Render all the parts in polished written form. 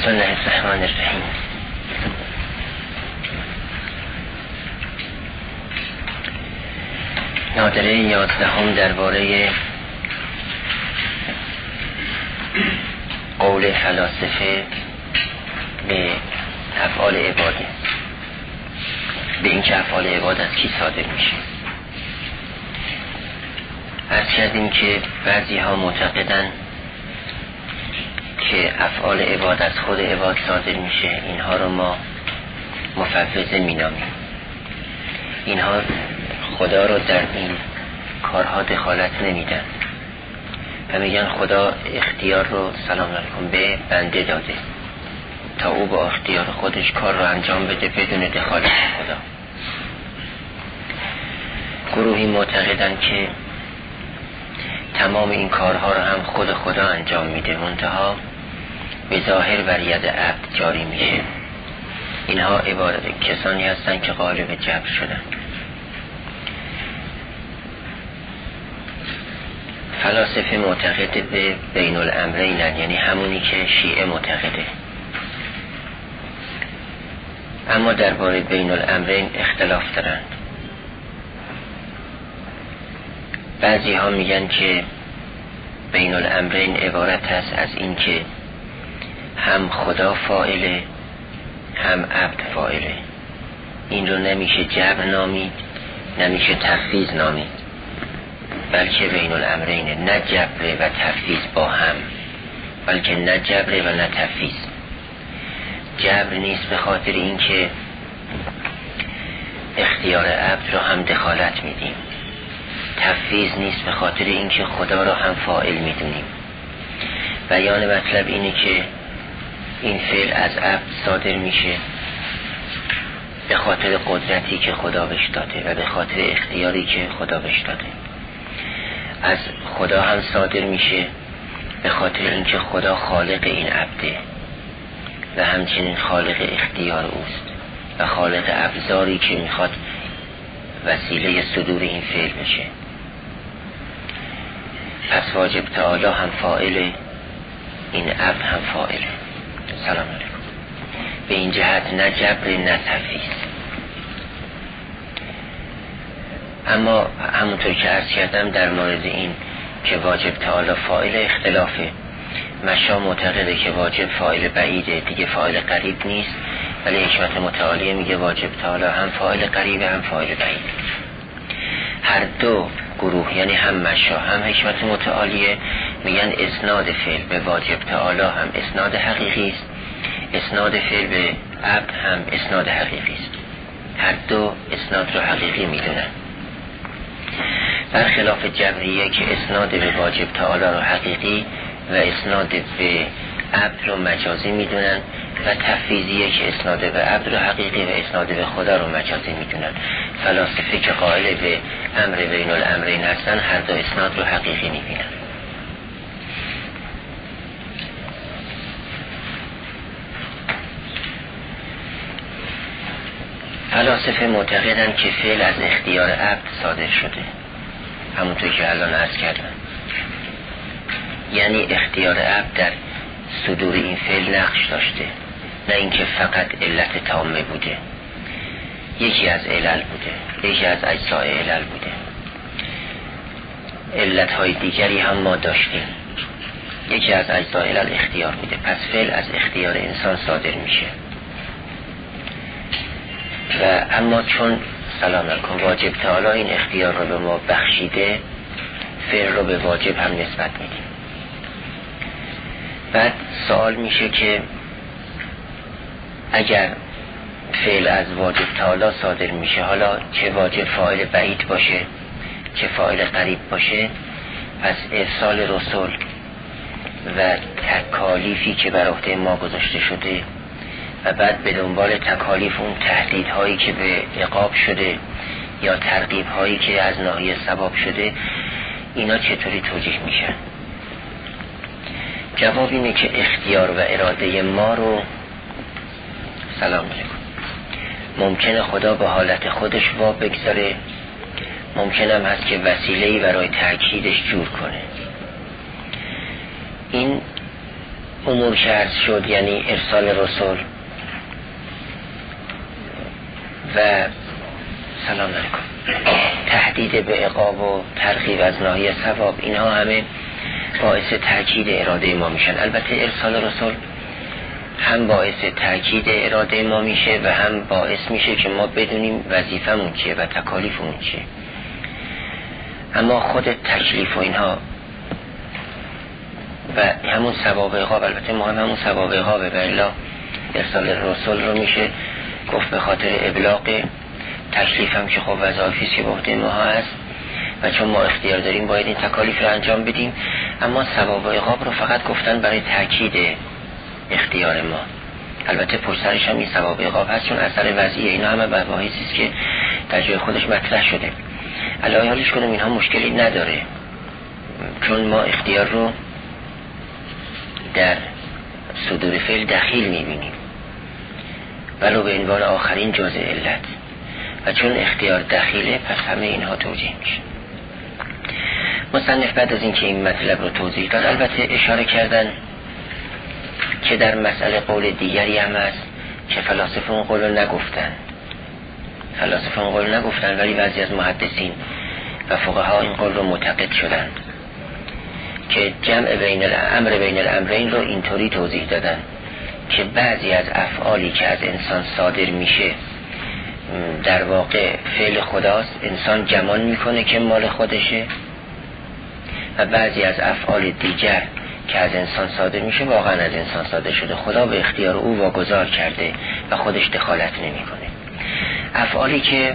بسم الله الرحمن الرحیم. نادره 11 درباره قول فلاسفه به افعال عباده، به این که افعال عباد از کی صادر میشه. عرض کردیم که بعضی ها معتقدن که افعال عباد از خود عباد صادر میشه. اینها رو ما مفوضه مینامیم. اینها خدا رو در این کارها دخالت نمیدن و میگن خدا اختیار رو سلام علیکم به بنده داده تا او با اختیار خودش کار رو انجام بده بدون دخالت خدا. گروهی معتقدن که تمام این کارها رو هم خود خدا انجام میده، منتها به ظاهر بر ید عبد جاری میشه. اینها کسانی هستن که غالب جبر شدن. فلاسفه معتقد به بین الامرین، یعنی همونی که شیعه معتقده. اما درباره بین الامرین اختلاف دارن. بعضی ها میگن که بین الامرین عبارت است از این که هم خدا فاعله هم عبد فاعله. این رو نمیشه جبر نامید، نمیشه تفویض نامید، بلکه بین الامرینه. نه جبر و تفویض با هم، بلکه نه جبر و نه تفویض. جبر نیست به خاطر این که اختیار عبد رو هم دخالت میدیم. تفویض نیست به خاطر این که خدا رو هم فاعل میدونیم. بیان مطلب اینه که این فعل از عبد صادر میشه به خاطر قدرتی که خدا بهش داده و به خاطر اختیاری که خدا بهش داده. از خدا هم صادر میشه به خاطر اینکه خدا خالق این عبده و همچنین خالق اختیار اوست و خالق ابزاری که میخواد وسیله صدور این فعل بشه. پس واجب تعالی هم فاعله، این عبد هم فاعله. سلام علیکم. به این جهت نه جبر نه تفویض. اما همونطور که عرض کردم در مورد این که واجب تعالی فاعل اختلافه. مشا معتقده که واجب فاعل بعیده، دیگه فاعل قریب نیست، ولی حکمت متعالیه میگه واجب تعالی هم فاعل قریبه هم فاعل بعیده. هر دو گروه، یعنی هم مشا هم حکمت متعالیه، میگن اسناد فعل به واجب تعالی هم اسناد حقیقی است، اسناد فعل به عبد هم اسناد حقیقی است. هر دو اسناد رو حقیقی میدونن. برخلاف جبریه که اسناد به واجب تعالی رو حقیقی و اسناد به عبد رو مجازی میدونن، و تفویضیه که اسناد به عبد رو حقیقی و اسناد به خدا رو مجازی میدونن. فلاسفه که قائل به امر بین الامرین هستن هر دو اسناد رو حقیقی میبینن. فلاسفه معتقدن که فعل از اختیار عبد صادر شده، همونطور که الان عرض کردم. یعنی اختیار عبد در صدور این فعل نقش داشته، نه اینکه فقط علت تامه بوده. یکی از علل بوده، یکی از اجزای علل بوده. علتهای دیگری هم ما داشتیم. یکی از اجزای علل اختیار بوده. پس فعل از اختیار انسان صادر میشه. و اما چون سلام علیکم واجب تعالی این اختیار رو به ما بخشیده، فعل رو به واجب هم نسبت میدیم. بعد سوال میشه که اگر فعل از واجب تعالی صادر میشه، حالا چه واجب فاعل بعید باشه چه فاعل قریب باشه، پس ارسال رسول و تکالیفی که بر عهده ما گذاشته شده و بعد به دنبال تکالیف اون تهدیدهایی که به عقاب شده یا ترغیبهایی که از ناحیه ثواب شده، اینا چطوری توجیه میشن؟ جواب اینه که اختیار و اراده ما رو سلام علیکم ممکنه خدا به حالت خودش وا بگذاره، ممکنم هست که وسیله‌ای برای تأکیدش جور کنه. این امور که عرض شد، یعنی ارسال رسول و سلام علیکم، تهدید به عقاب و ترغیب از ناحیه ثواب، اینها همه باعث تاکید اراده ما میشن. البته ارسال رسول هم باعث تاکید اراده ما میشه و هم باعث میشه که ما بدونیم وظیفمون چیه و تکالیفمون چیه. اما خود تکلیف و اینها و همون ثواب عقاب، البته مهم همون ثواب عقابه، و الا ارسال رسول رو میشه گفت به خاطر ابلاغ تکلیف هم که خب وظایفی که به عهده ما هست و چون ما اختیار داریم باید این تکالیف رو انجام بدیم. اما ثواب عقاب رو فقط گفتن برای تاکید اختیار ما. البته پشت سرش هم این ثواب عقاب هست چون اثر وضعیه. اینا همه مباحثی است که در جای خودش مطرح شده. علاوه حالش کنم اینها مشکلی نداره چون ما اختیار رو در صدور فعل دخیل میبینیم ولو به عنوان آخرین جزء علت، و چون اختیار دخیله پس همه اینها توجیه میشه. مصنف بعد از اینکه این مطلب رو توضیح داد البته اشاره کردن که در مسئله قول دیگری هم هست که فلاسفه اون قول رو نگفتن، ولی بعضی از محدثین و فقها این قول رو معتقد شدند که جمع بین الامرین رو اینطوری توضیح دادن که بعضی از افعالی که از انسان صادر میشه در واقع فعل خداست، انسان گمان میکنه که مال خودشه، و بعضی از افعال دیگر که از انسان صادر میشه واقعا از انسان صادر شده، خدا به اختیار او واگذار کرده و خودش دخالت نمیکنه. افعالی که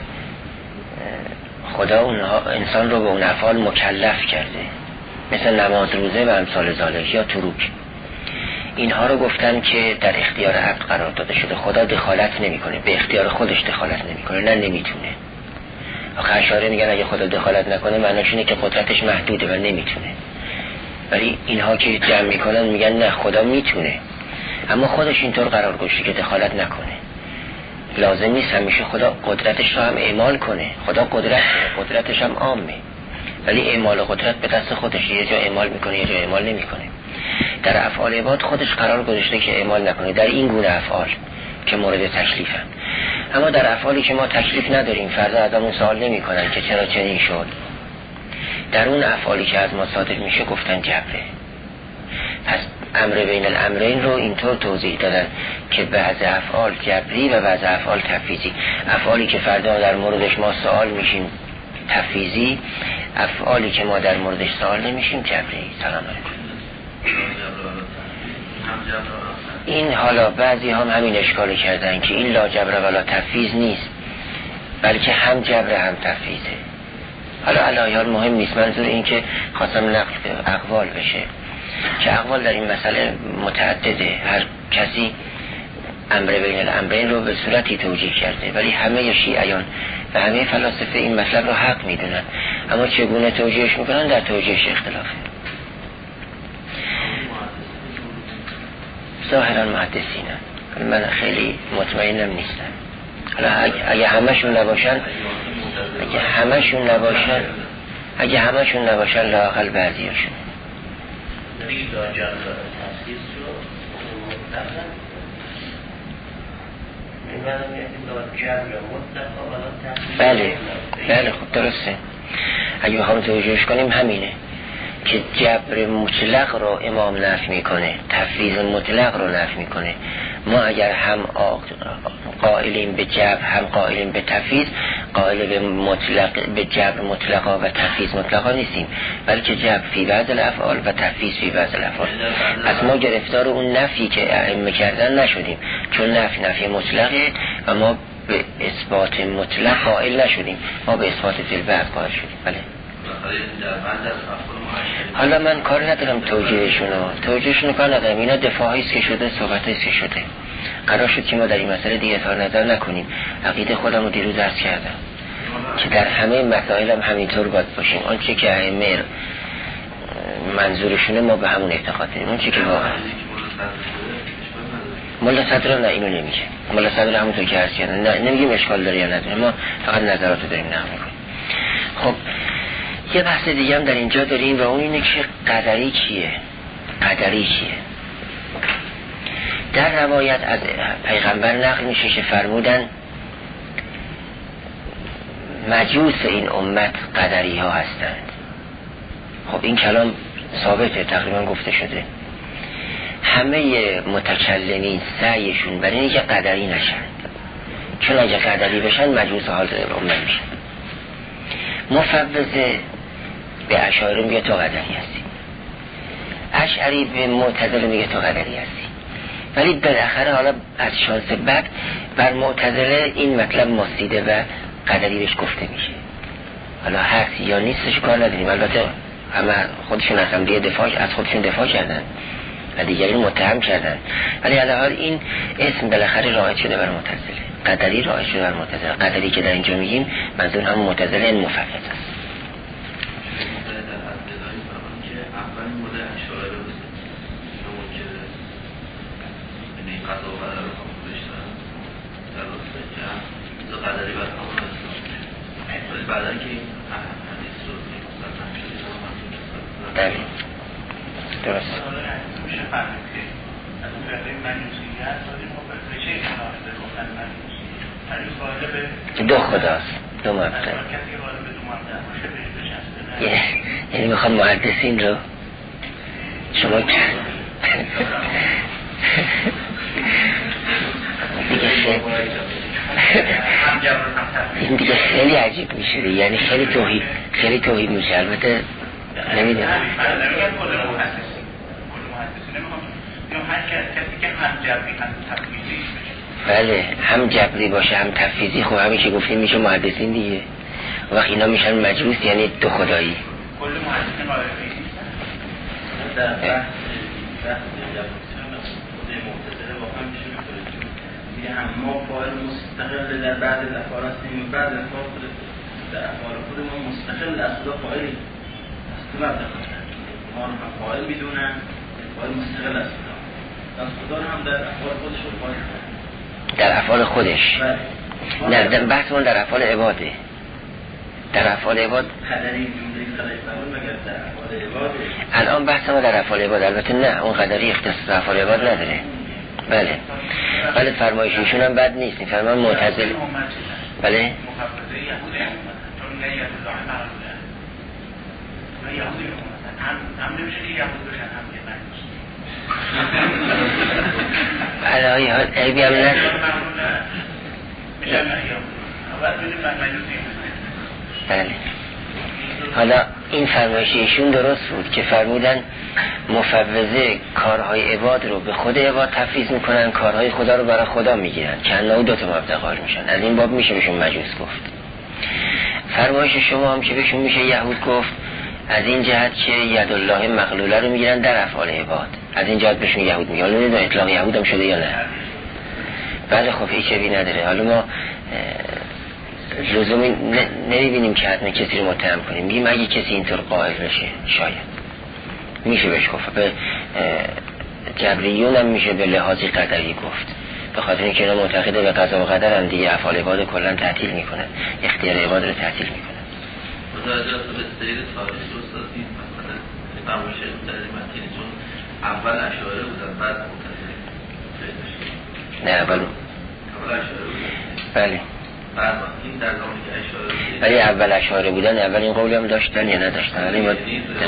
خدا انسان رو به اون افعال مکلف کرده مثل نماز، روزه و امثال ذالک یا تروک، اینها رو گفتن که در اختیار عبد قرار داده شده، خدا دخالت نمیکنه، به اختیار خودش دخالت نمیکنه، نه نمیتونه. آخه اشاعره میگن اگه خدا دخالت نکنه معناش اینه که قدرتش محدوده و نمیتونه، ولی اینها که جمع میکنن میگن نه خدا میتونه اما خودش اینطور قرار گذاشته که دخالت نکنه. لازم نیست همیشه خدا قدرتش رو هم اعمال کنه، خدا قدرتش هم عامه، ولی اعمال قدرت به دست خودش، یه جا اعمال میکنه یه جا اعمال نمیکنه. در افعال عباد خودش قرار گذاشته که اعمال نکنه در این گونه افعال که مورد تکلیفن. اما در افعالی که ما تکلیف نداریم، فردا ازمون سوال نمیکنن که چرا چنین شد، در اون افعالی که از ما صادر میشه گفتن جبره. پس امر بین الامرین رو اینطور توضیح دادن که بعض افعال جبری و بعض افعال تفویضی. افعالی که فردا در موردش ما سوال میشیم تفویضی، افعالی که ما در موردش سوال نمیشیم جبری. سلام علیکم. این حالا بعضی هم همین اشکال کردن که این لا جبر ولا تفویض نیست، بلکه هم جبر هم تفویضه. حالا علایال مهم نیست، منظور این که خواستم نقل اقوال بشه که اقوال در این مسئله متعدده، هر کسی امر بین الامرین رو به صورتی توجیه کرده، ولی همه شیعیان و همه فلاسفه این مطلب رو حق میدونن، اما چگونه توجیهش میکنن در توجیهش اختلافه. ظاهرا محدثینن، من خیلی مطمئنم نیستم. حالا اگه همشون نباشن لااقل بعضیاشون. بله خب درسته. اگه بخوام توجیهش کنیم همینه که جبر مطلق رو امام نفی میکنه، تفویض مطلق رو نفی میکنه. ما اگر هم قائلیم به جبر هم قائلیم به تفویض، قائل به جبر مطلقا و تفویض مطلقا نیستیم، بلکه جبر فی بعض الافعال و تفویض فی بعض الافعال. از ما گرفتار اون نفی که ائمه کردن نشدیم، چون نفی مطلقه و ما به اثبات مطلق قائل نشدیم، ما به اثبات فی البعض قائل شدیم. بله. حالا من کار ندارم توجیهشونو کار ندارم، اینا دفاعی است که شده، صحبتی است که شده. قرار شد که ما در این مسئله دیگه اظهار نظر نکنیم. عقیده خودم رو دیروز عرض کردم که در همه مسائل هم همینطور باید باشیم. آنچه که ائمه منظورشونه ما به همون اعتقاد داریم. اونچه که واقعا مولا صدر نه اینو نمیگه، مولا صدر همونطور که عرض کردم نمیگیم اشکال داره یا نداره، ما فقط نظراتو داریم نقل میکنیم. خب یه بحث دیگه هم در اینجا داریم و اون اینه که قدری کیه. در روایت از پیغمبر نقل میشه که فرمودن مجوس این امت قدری ها هستند. خب این کلام ثابته، تقریبا گفته شده. همه متکلمین سعیشون برای اینه که قدری نشن، چون اگه قدری بشن مجوس حاضر امت میشن. مفوضه به اشاعره میگه تو قدری هستی، اشعری به معتزله میگه تو قدری هستی، ولی بالاخره حالا از شانس بد بر معتزله این مطلب مصیده و قدری بهش گفته میشه. حالا هست یا نیستش کار نداریم، البته همه خودشون از هم دیگه از خودشون دفاع کردن و دیگری متهم کردن، ولی علاوه این اسم بالاخره رایج شده بر معتزله، قدری رایج شده بر معتزله. قدری که در اینجا میگیم منظور هم معتزله این مفوض است. بله درست. دو خداست، دو مبدأ. یعنی میخوام محدثین رو شما این دیگه خیلی عجیب میشه، یعنی خیلی توحید میشه. البته نمیدونم بله هم جبری باشه هم تفویضی، خب همیشه گفتیم میشه محدثین دیگه. وقت اینا میشن مجوس، یعنی دو خدایی. کل محدثین معرفی ما فاعل مستقل در بعد الافعال هستیم، بعد الافعال در افعال خودمون مستقل از خدا فاعلی هستیم. ما هم فاعل میدونن، فاعل مستقل از خدا، از خدا هم در افعال خودش فاعل در افعال خودش. نه بحثمون در افعال عباده. در افعال عباد قدری جمله قدری فرمود مگر در افعال عباده. الان بحث ما در افعال عباد، البته نه اون قدری اختصاص به افعال عباد نداره. بله بله فرمایششون هم بد نیست، فرمان معتزله. بله علایی ها عیبی هم نداره. بله حالا این فرمایش ایشون درست بود که فرمودن مفوضه کارهای عباد رو به خود عباد تفویض میکنن، کارهای خدا رو برای خدا میگیرن، که انه دو تا مبدأ قائل میشن. از این باب میشه بهشون مجوس گفت. فرمایش شما هم که بهشون میشه یهود گفت، از این جهت که ید الله مغلوله رو میگیرن در افعال عباد، از این جهت بهشون یهود میگن. حالا نمیدونم اطلاق یهود هم شده یا نه. بله خب هیچ عیبی نداره. حالا ما لزومی نمیبینیم که حتما کسی رو متهم کنیم، میگیم اگه کسی اینطور قائل بشه شاید میشه بهش گفت. به جبریون هم میشه به لحاظی قدری گفت، به خاطر اینکه اینا معتقده به قضا و قدر هم دیگه افعال عباد کلا تعطیل میکنن، اختیار عباد رو تعطیل میکنن. متوجه است به دلیل تاریخ استادی مثلا فرمایش متین چون اول اشاعره بودن بعد معتزله. نه اول اشاعره بودن. بله بعد این در زمانی که اشاعره بودن، ولی اول اشاعره بودن اول این قولی هم داشتن یا نداشتن؟ ولی ما دقت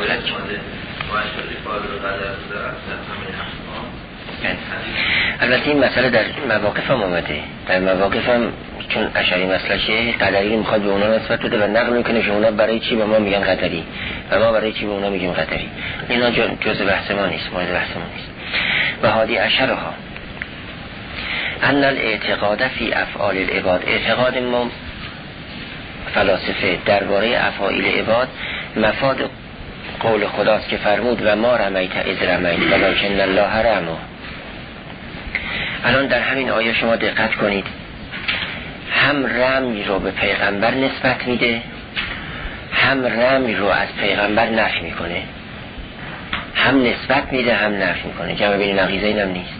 البته این مسئله در مواقف هم آمده، در مواقف هم چون اشعری مسلکه قدری میخواد به اونا نسبت بده و نقل میکنه که اونا برای چی به ما میگن قدری و ما برای چی به اونا میگیم قدری. اینا جز بحث ما نیست، مورد بحث ما نیست. و هادی اشرها ان الاعتقاد فی افعال العباد، اعتقاد ما فلاسفه درباره افعال عباد مفاد قول خداست که فرمود و ما رمیت اذ رمیت ولکن الله رمی. الان در همین آیه شما دقت کنید، هم رمی رو به پیغمبر نسبت میده، هم رمی رو از پیغمبر نفی میکنه، هم نسبت میده هم نفی میکنه. جمع بین نقیضه اینم نیست.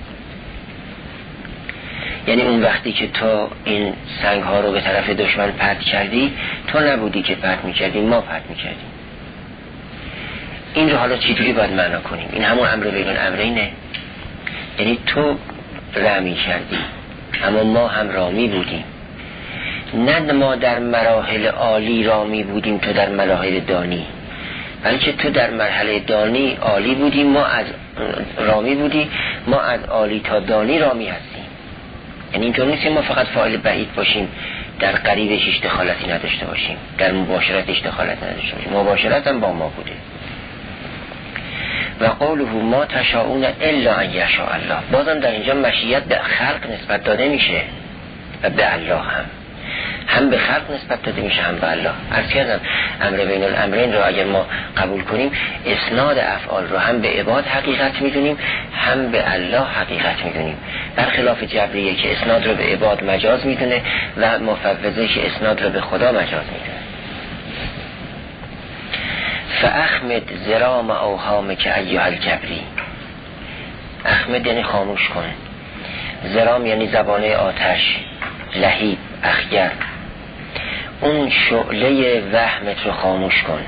یعنی اون وقتی که تو این سنگ ها رو به طرف دشمن پرت کردی، تو نبودی که پرت میکردی، ما پرت میکردیم. این رو حالا چجوری باید معنا کنیم؟ این همون امر بین الامرینه. یعنی تو رمی کردی، اما ما هم رامی بودیم. نه ما در مراحل عالی رامی بودیم تو در مراحل دانی، بلکه تو در مرحله دانی عالی بودیم، ما از رامی بودی، ما از عالی تا دانی رامی هستیم. یعنی اینطور نیست که ما فقط فاعل بعید باشیم، در قریبش هیچ دخالتی نداشته باشیم، در مباشرتش دخالت نداشته باشیم، مباشرت هم با ما بوده. و قوله ما تشاءون الا ان یشاء الله، بازم در اینجا مشیت به خلق نسبت داده میشه و به الله هم به خلق نسبت داده میشه، هم به الله. عرض کردم امر بین الامرین رو اگر ما قبول کنیم، اسناد افعال رو هم به عباد حقیقت میدونیم، هم به الله حقیقت میدونیم، برخلاف جبریه که اسناد رو به عباد مجاز میدونه و مفوضه که اسناد رو به خدا مجاز میدونه. فاخمد زرام اوهام که ایها الجبری، اخمد یعنی خاموش کن، زرام یعنی زبانه آتش، لهیب اخگر، اون شعله وهمت رو خاموش کن.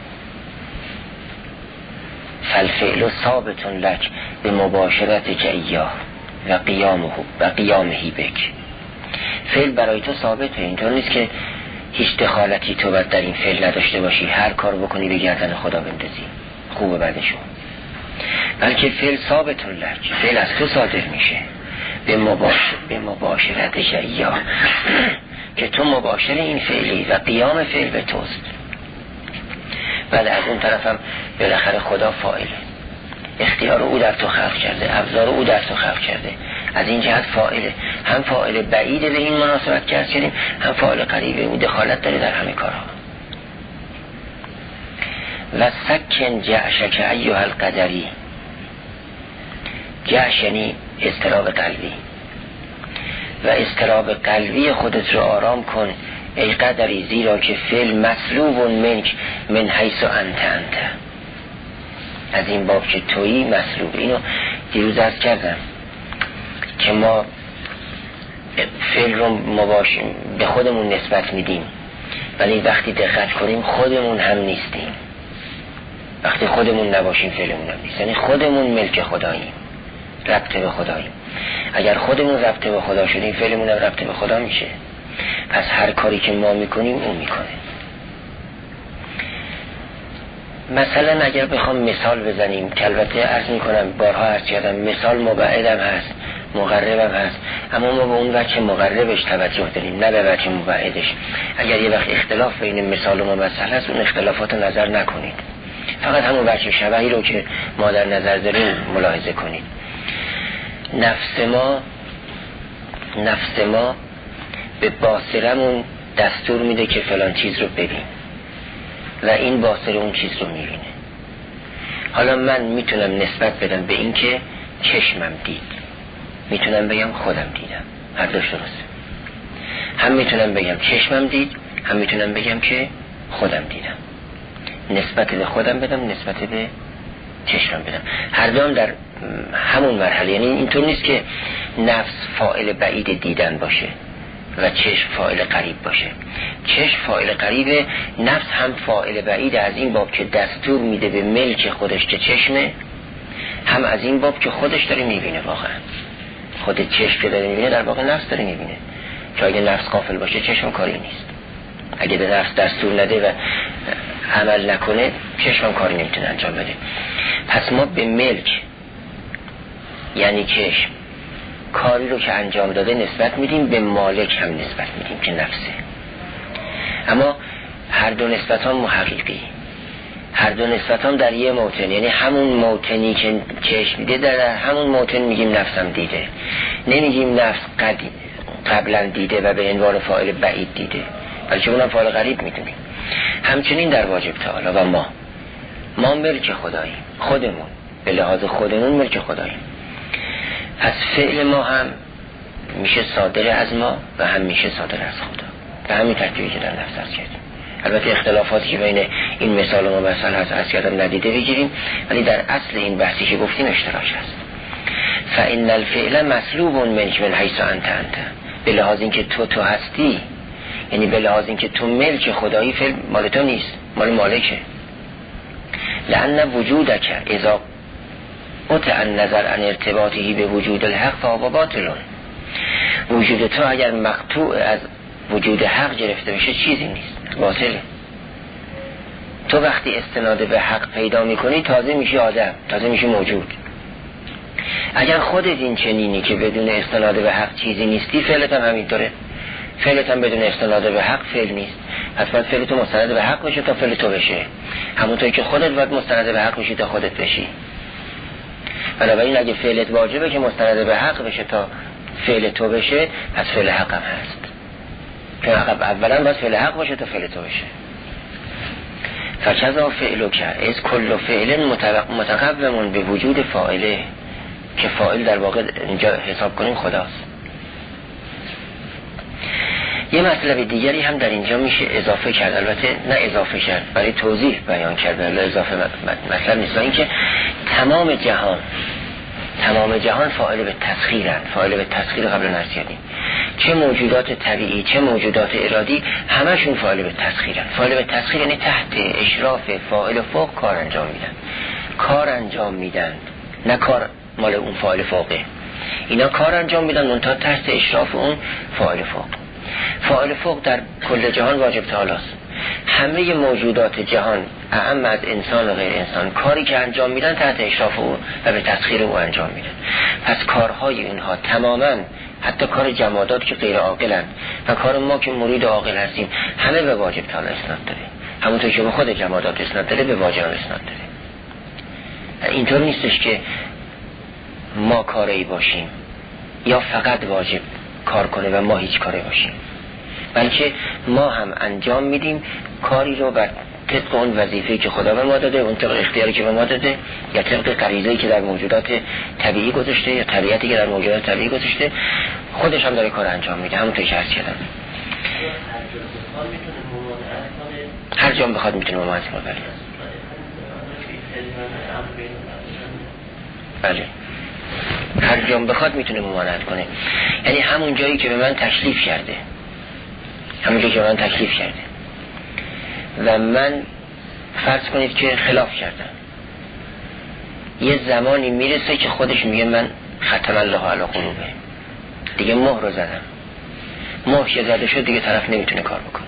فالفعل ثابت لک به مباشرت که ایاه و قیامهی بک، فعل برای تو ثابته، اینطور نیست که هیچ دخالتی تو باید در این فعل نداشته باشی، هر کار بکنی به گردن خدا بندازی خوبه بعدشون، بلکه فعل ثابت لک، فعل از تو صادر میشه به مباشرت ایاه که تو مباشر این فعلی و قیام فعل به توست. بله از اون طرف هم بالاخره خدا فاعله، اختیار او در تو خلق کرده، ابزار او در تو خلق کرده، از این جهت فاعله، هم فاعل بعیده به این مناسبت که کردیم، هم فاعل قریبه، او دخالت داره در همه کارها. و سکن جعشک ایها القدری، جعش یعنی اضطراب قلبی، و اضطراب قلبی خودت رو آرام کن ای قدری، زیرا که فعل مسلوب منک من حیث انت، از این باب که تویی مسلوب. اینو دیروز عرض کردم که ما فعل رو به خودمون نسبت میدیم، ولی وقتی دقت کنیم خودمون هم نیستیم. وقتی خودمون نباشیم فعلمون هم نیست، یعنی خودمون ملک خداییم، ربط به خداییم. اگر خودمون ربط به خدا شدیم، فعلمون هم ربط به خدا میشه. پس هر کاری که ما میکنیم اون میکنه. مثلا اگر بخوام مثال بزنیم که البته عرض میکنم بارها عرض کردم مثال مبعدم هست مقربم هست، اما ما به اون وجه مقربش توجه داریم نه به وجه مبعدش. اگر یه وقت اختلاف بین مثال و مثل هست، اون اختلافات رو نظر نکنید، فقط همون وجه شبهی رو که ما در نظر داریم ملاحظه کنید. نفس ما به باصرمون دستور میده که فلان چیز رو ببین و این باصره اون چیز رو میبینه. حالا من میتونم نسبت بدم به این که چشمم دید، میتونم بگم خودم دیدم، هر دوش درسته. هم میتونم بگم چشمم دید، هم میتونم بگم که خودم دیدم. نسبت به خودم بدم، نسبت به چشمم بدم، هر دوم در همون مرحله. یعنی اینطور نیست که نفس فاعل بعید دیدن باشه و چشم فاعل قریب باشه. چشم فاعل قریبه، نفس هم فاعل بعید از این باب که دستور میده به ملک خودش که چشمه، هم از این باب که خودش داره میبینه. واقعا خود چشم که داره میبینه در واقع نفس داره میبینه، چون اگه نفس غافل باشه چشم کاری نیست. اگه به نفس دستور نده و عمل نکنه چشم کاری نمیتونه انجام بده. پس ما به ملک یعنی چشم کاری رو که انجام داده نسبت میدیم، به مالک هم نسبت میدیم که نفسه. اما هر دو نسبت هم محقیقی، هر دو نسبت هم در یه موطن، یعنی همون موطنی که چشم دیده در همون موطن میگیم نفسم دیده، نمیگیم نفس قبلا دیده و به عنوان فاعل بعید دیده، بلکه اونم فاعل قریب میدونیم. همچنین در واجب تعالی و ما ملک خداییم، خودمون به لحاظ خودمون ملک خداییم. پس فعل ما هم میشه صادر از ما و هم میشه صادر از خدا، به همین ترتیبی که در نفس هست کردیم. البته اختلافاتی که بین این مثال و مثل هست از کردم ندیده بگیریم، ولی در اصل این بحثی که گفتیم اشتراک هست. فإن الفعل مسلوب منک من حیث انت، به لحاظ این که تو هستی، یعنی به لحاظ این که تو ملک خدایی، فعل مال تو نیست، مال مالکه. لأن وجودک اذا قطع النظر عن ارتباطه به وجود الحق فهو باطل. وجود تو اگر مقطوع از وجود حق گرفته بشه چیزی نیست، باطله. تو وقتی استناد به حق پیدا میکنی تازه میشی آدم، تازه میشی موجود. اگر خودت این چنینی که بدون استناد به حق چیزی نیستی، فعلت هم همینطوره. فعلت هم بدون استناد به حق فعل نیست. پس باید فعل تو مستند به حق بشه تا فعل تو بشه، همونطوری که خودت باید مستند به حق بشی تا خودت بشی. بنابراین اگه فعلت واجبه که مستند به حق بشه تا فعل تو بشه، پس فعل حق هم هست. که اولا باید فعل حق باشه تا فعل تو بشه. فکذا فعل کرد از کل فعل متقوم به وجود فاعله، که فاعل در واقع اینجا حساب کنیم خداست. یه مطلب دیگری هم در اینجا میشه اضافه کرد، البته نه اضافه کرد، برای توضیح بیان کرد، ولی اضافه مطلب نیست. اینکه تمام جهان فاعل به تسخیرن. فاعل به تسخیر قبل نرسیدیم، چه موجودات طبیعی چه موجودات ارادی، همشون فاعل به تسخیرن. فاعل به تسخیر یعنی تحت اشراف فاعل فوق کار انجام میدن، نه کار مال اون فاعل فوقه. اینا کار انجام میدن منتها تحت اشراف اون فاعل فوق. فاعل فوق در کل جهان واجب تعالی است. همه موجودات جهان اعم از انسان و غیر انسان کاری که انجام میدن تحت اشراف او و به تسخیر او انجام میدن. پس کارهای اینها تماما، حتی کار جمادات که غیر عاقلن و کار ما که مرید عاقل هستیم، همه به واجب تعالی اسناد داره. همونطور که به خود جمادات اسناد داره، به واجب اسناد داره. اینطور نیستش که ما کاری باشیم یا فقط واجب کار کنه و ما هیچ کاری باشیم، بلکه ما هم انجام میدیم کاری رو بر طبق اون وظیفه‌ای که خدا به ما داده، اون طبق اختیاری که به ما داده، یا طبق غریزه‌ای که در موجودات طبیعی گذاشته، یا طبیعتی که در موجودات طبیعی گذاشته، خودش هم داره کار انجام میده. همونطور که عرض کردم هر جا بخواد میتونه ممانعت کنه. بله، هر جا بخواد میتونه ممانعت کنه. یعنی همون جایی که به من تکلیف کرده، و من فرض کنید که خلاف کردم، یه زمانی میرسه که خودش میگه من ختم الله علی قلوبه، دیگه مهر رو زدم. مهر که زده شد دیگه طرف نمیتونه کار بکنه.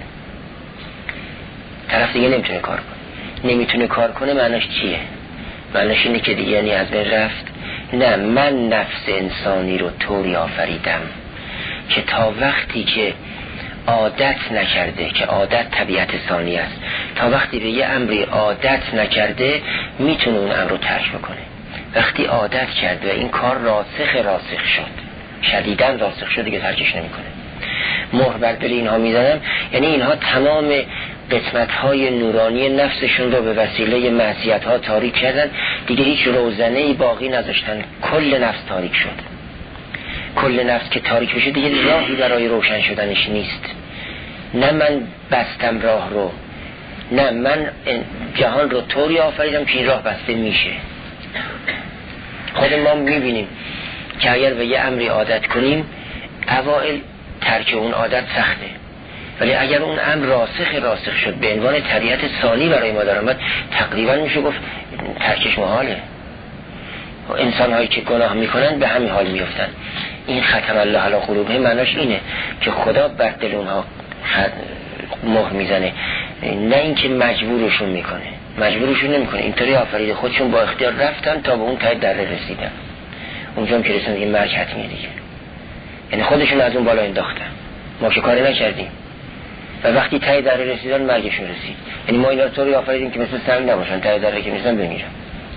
نمیتونه کار کنه معناش چیه؟ معناش اینه که دیگه یعنی از بین رفت. نه، من نفس انسانی رو طوری آفریدم که تا وقتی که عادت نکرده، که عادت طبیعت ثانی است، تا وقتی به یه امری عادت نکرده میتونه اون امر رو ترک بکنه. وقتی عادت کرد و این کار راسخ شد، شدیداً راسخ شد، دیگه ترکش نمیکنه. مهر بر دل اینها میزنم، یعنی اینها تمام قسمت‌های نورانی نفسشون رو به وسیله معصیت‌ها تاریک کردن، دیگه هیچ روزنه‌ای باقی نذاشتن، کل نفس تاریک شد. کل نفس که تاریک بشه دیگه راهی برای روشن شدنش نیست. نه من بستم راه رو، نه من جهان رو طوری آفریدم که این راه بسته میشه. خود ما میبینیم که اگر به یه امری عادت کنیم، اوائل ترک اون عادت سخته، ولی اگر اون امر راسخ شد، به عنوان طبیعت ثانی برای ما در آمد، تقریبا میشه گفت ترکش محاله. انسان هایی که گناه میکنن به همین حال میفتن. این ختم الله علی قلوبهم معناش اینه که خدا بر دل اونها مهر میزنه، نه اینکه مجبورشون نمیکنه. اینطوری آفریده، خودشون با اختیار رفتن تا به اون ته دره رسیدن. اونجا هم که رسیدن دیگه مرگ حتمیه دیگه، یعنی خودشون از اون بالا انداختن، ما که کاری نکردیم و وقتی ته دره رسیدن مرگشون رسید. یعنی ما اینا طوری آفریدیم که مثل سنگ نباشن، ته دره که میرسن بمیرن.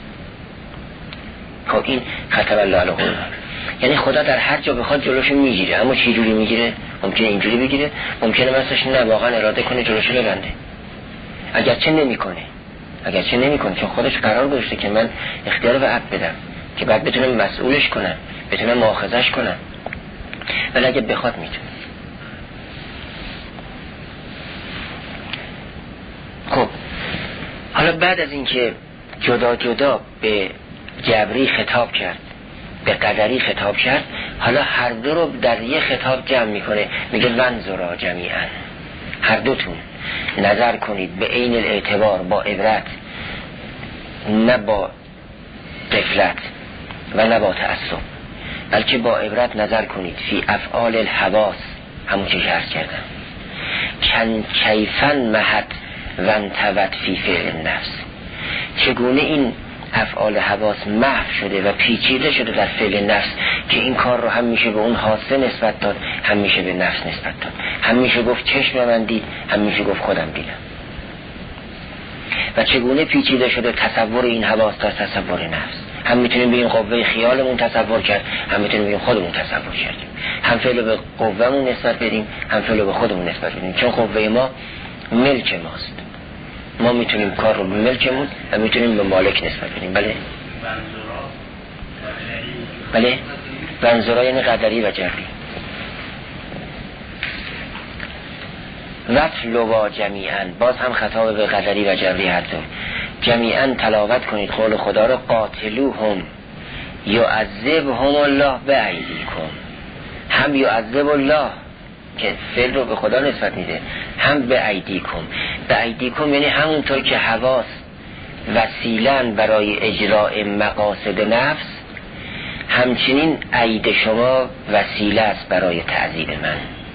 خب این ختم الله علی قلوبهم، یعنی خدا در هر جا بخواد جلوشو میگیره. اما چه جوری میگیره؟ ممکنه اینجوری بگیره، ممکنه مثلش نه واقعا اراده کنه جلوشو ببنده. اگرچه نمیکنه چون خودش قرار گذاشته که من اختیار به عبد بدم که بعد بتونم مسئولش کنم، بتونم مؤاخذش کنم، ولی اگه بخواد میتونه. خب حالا بعد از اینکه جدا به جبری خطاب کرد، به قدری خطاب کرد، حالا هر دو رو در یه خطاب جمع میکنه، میگه منظورا جمیعا، هر دوتون نظر کنید به عین الاعتبار، با عبرت، نه با غفلت. و نه با تعصب، بلکه با عبرت نظر کنید فی افعال الحواس، همون چه عرض کردم، کیفن مهد و انتوت فی فعل النفس، چگونه این افعال حواس محو شده و پیچیده شده در فعل نفس که این کار رو هم میشه به اون حاسه نسبت داد، هم میشه به نفس نسبت داد، هم میشه گفت چشم من دید، هم میشه گفت خودم دیدم. و چگونه پیچیده شده تصور این حواس تا تصور نفس، هم میتونیم بگیم قوه خیالمون تصور کرد، هم میتونیم بگیم خودمون تصور کردیم، هم فعل به قوهمون نسبت بدیم، هم فعل به خودمون نسبت بدیم، چون قوه ما ملک ماست، ما میتونیم کار رو به ملکمون و میتونیم به مالک نسبت بدیم. بله منظورا یعنی قدری و جبری. وَتْلُوا جمیعاً، باز هم خطاب به قدری و جبری هر دو، جمیعاً تلاوت کنید قول خدا رو، قاتلوهم یعذبهم الله بأیدیکم، هم یعذب الله که فعل رو به خدا نسبت میده، هم به ایدیکم. به ایدیکم یعنی همونطور که حواس وسیلن برای اجراء مقاصد نفس، همچنین اید شما وسیله است برای تعذیب من.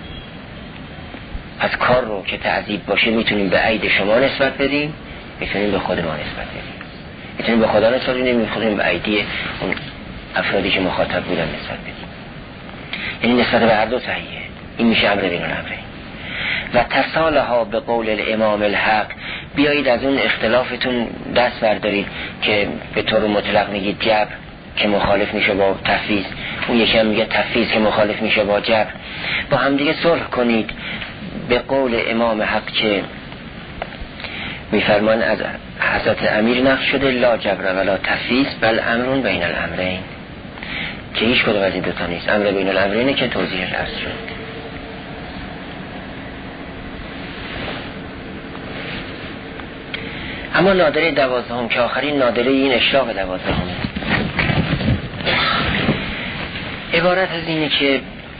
از کار رو که تعذیب باشه میتونیم به اید شما نسبت بدیم، میتونیم به خود ما نسبت بدیم، میتونیم به خدا نسبت بدیم، میتونیم به ایدی اون افرادی که مخاطب بودن نسبت بدیم. یعنی نسبت به هر دو صحیحه. این میشه امر بین الامرین. و تصالحا به قول الامام الحق، بیایید از اون اختلافتون دست بردارید که به طور مطلق میگید جبر که مخالف میشه با تفویض، اون یکی هم میگه تفویض که مخالف میشه با جبر، با هم دیگه صلح کنید به قول امام حق که میفرمان از حضرت امیر نقل شده لا جبر ولا تفویض بل امرون بین الامرین، که هیچ کدوم از این دوتا نیست، امر بین الامرینه که توضیحش عرض شد. اما نادره 12 که آخرین نادره این اشراق 12 عبارت از اینه که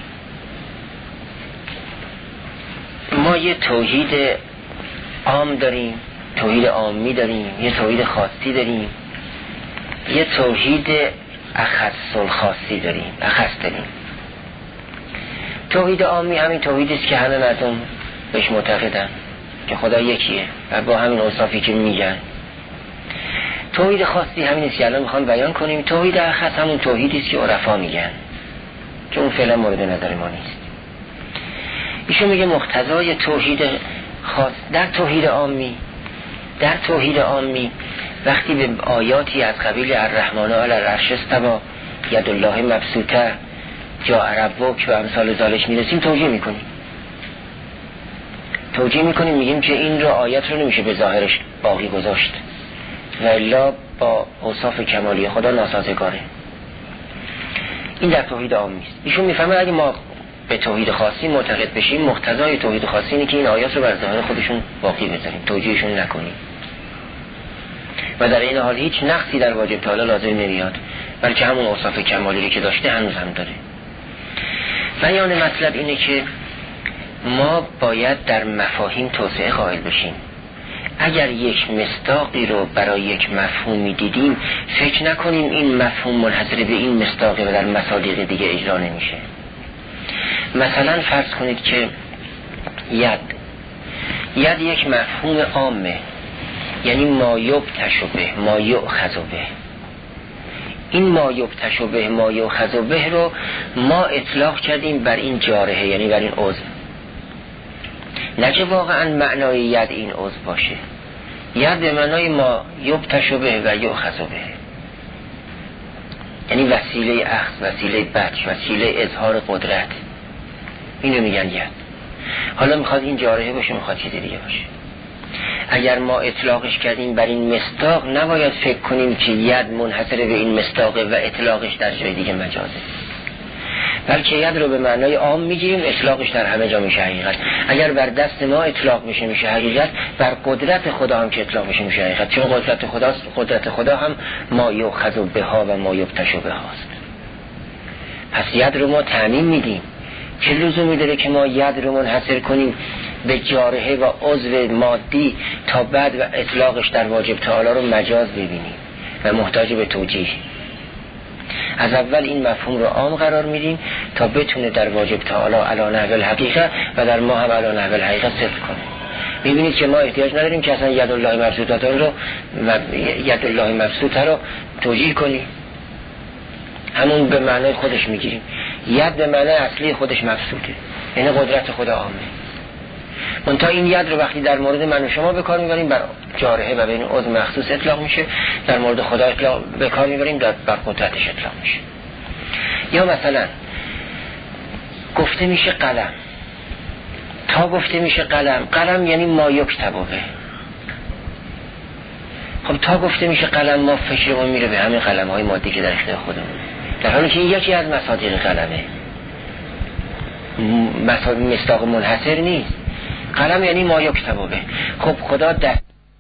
ما یه توحید عام داریم، توحید عامی داریم، یه توحید خاصی داریم، یه توحید اخص الخاصی داریم، اخص داریم. توحید عامی همین توحیدی است که همه مردم بهش معتقدن که خدا یکیه و با همین اوصافی که میگن. توحید خاصی همین است که الان میخوام بیان کنیم. توحید اخص همون توحیدی است که عرفا میگن، چون فعلا مورد نظر ما نیست. ایشون میگه مقتضای توحید خاص در توحید عامی وقتی به آیاتی از قبیل الرحمن علی العرش استوی ید الله مبسوطه جاء ربک و امثال ذالک میرسیم، توجیه میکنیم میگیم که این رو آیت رو نمیشه به ظاهرش باقی گذاشت و الا با اوصاف کمالی خدا ناسازگاره. این در توحید عامی است. ایشون میفهمه اگه ما به توحید خاصی معتقد بشیم، مقتضای توحید خاصی اینه که این آیات رو بر ظاهر خودشون باقی بذاریم، توجیهشون نکنیم و در این حال هیچ نقصی در واجب تعالی لازم نمیاد، بلکه همون اوصاف کمالی که داشته هنوز هم داره. بیان مطلب اینه که ما باید در مفاهیم توسعه قائل بشیم. اگر یک مصداقی رو برای یک مفهومی دیدیم، فکر نکنیم این مفهوم منحصر به این مصداقه و در مصادیق دیگه اجرا نمیشه. مثلا فرض کنید که ید یک مفهوم عامه، یعنی ما یبتش به، ما یؤخذ به. این ما یبتش به، ما یؤخذ به رو ما اطلاق کردیم بر این جارحه، یعنی بر این عضو، نه که واقعا معنای ید این عضو باشه. ید به معنای ما یبتش به و یؤخذ به، یعنی وسیله اخذ، وسیله بطش، وسیله اظهار قدرت، اینو میگن ید. حالا میخواد این جارحه باشه، میخواد چیز دیگه باشه. اگر ما اطلاقش کردیم بر این مصداق، نباید فکر کنیم که ید منحصر به این مصداقه و اطلاقش در جای دیگه مجازه، بلکه ید رو به معنای عام میگیریم، اطلاقش در همه جا میشه حقیقت. اگر بر دست ما اطلاق میشه حقیقت، بر قدرت خدا هم که اطلاق میشه حقیقت، چون قدرت خداست. قدرت خدا هم ما یؤخذ بها و ما یبطش بهاست. پس ید رو ما تعمیم میدیم. چه لزومی داره که ما ید رو منحصر کنیم به جارحه و عضو مادی تا بعد و اطلاقش در واجب تعالی رو مجاز ببینیم و محتاج به توجیه؟ از اول این مفهوم رو عام قرار میدیم تا بتونه در واجب تعالی علی نحو الحقیقه و در ما هم علی نحو الحقیقه صدق کنه. میبینید که ما احتیاج نداریم که اصلا ید الله مبسوطه رو توجیه کنیم، همون به معنای خودش میگیریم. ید به معنای اصلی خودش مبسوطه، یعنی قدرت خدا عامه. منتها این ید رو وقتی در مورد من و شما به کار میبریم بر جارحه و بین عضو مخصوص اطلاق میشه، در مورد خدا اطلاق به کار میبریم بر قدرتش اطلاق میشه. یا مثلا گفته میشه قلم، تا گفته میشه قلم یعنی ما یکتبه. خب تا گفته میشه قلم ما فکرمون میره به همین قلم های مادی که در اختیار خودمون، در حالی که این یکی از مصادیق قلمه، مصداق منحصر نیست. قلم یعنی ما یکتبه. خب خدا در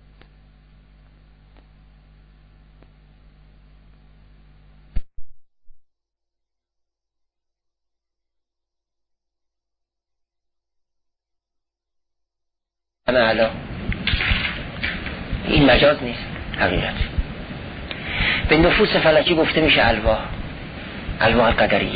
علا این مجاز نیست، حقیقت. به نفوس فلکی گفته میشه الواح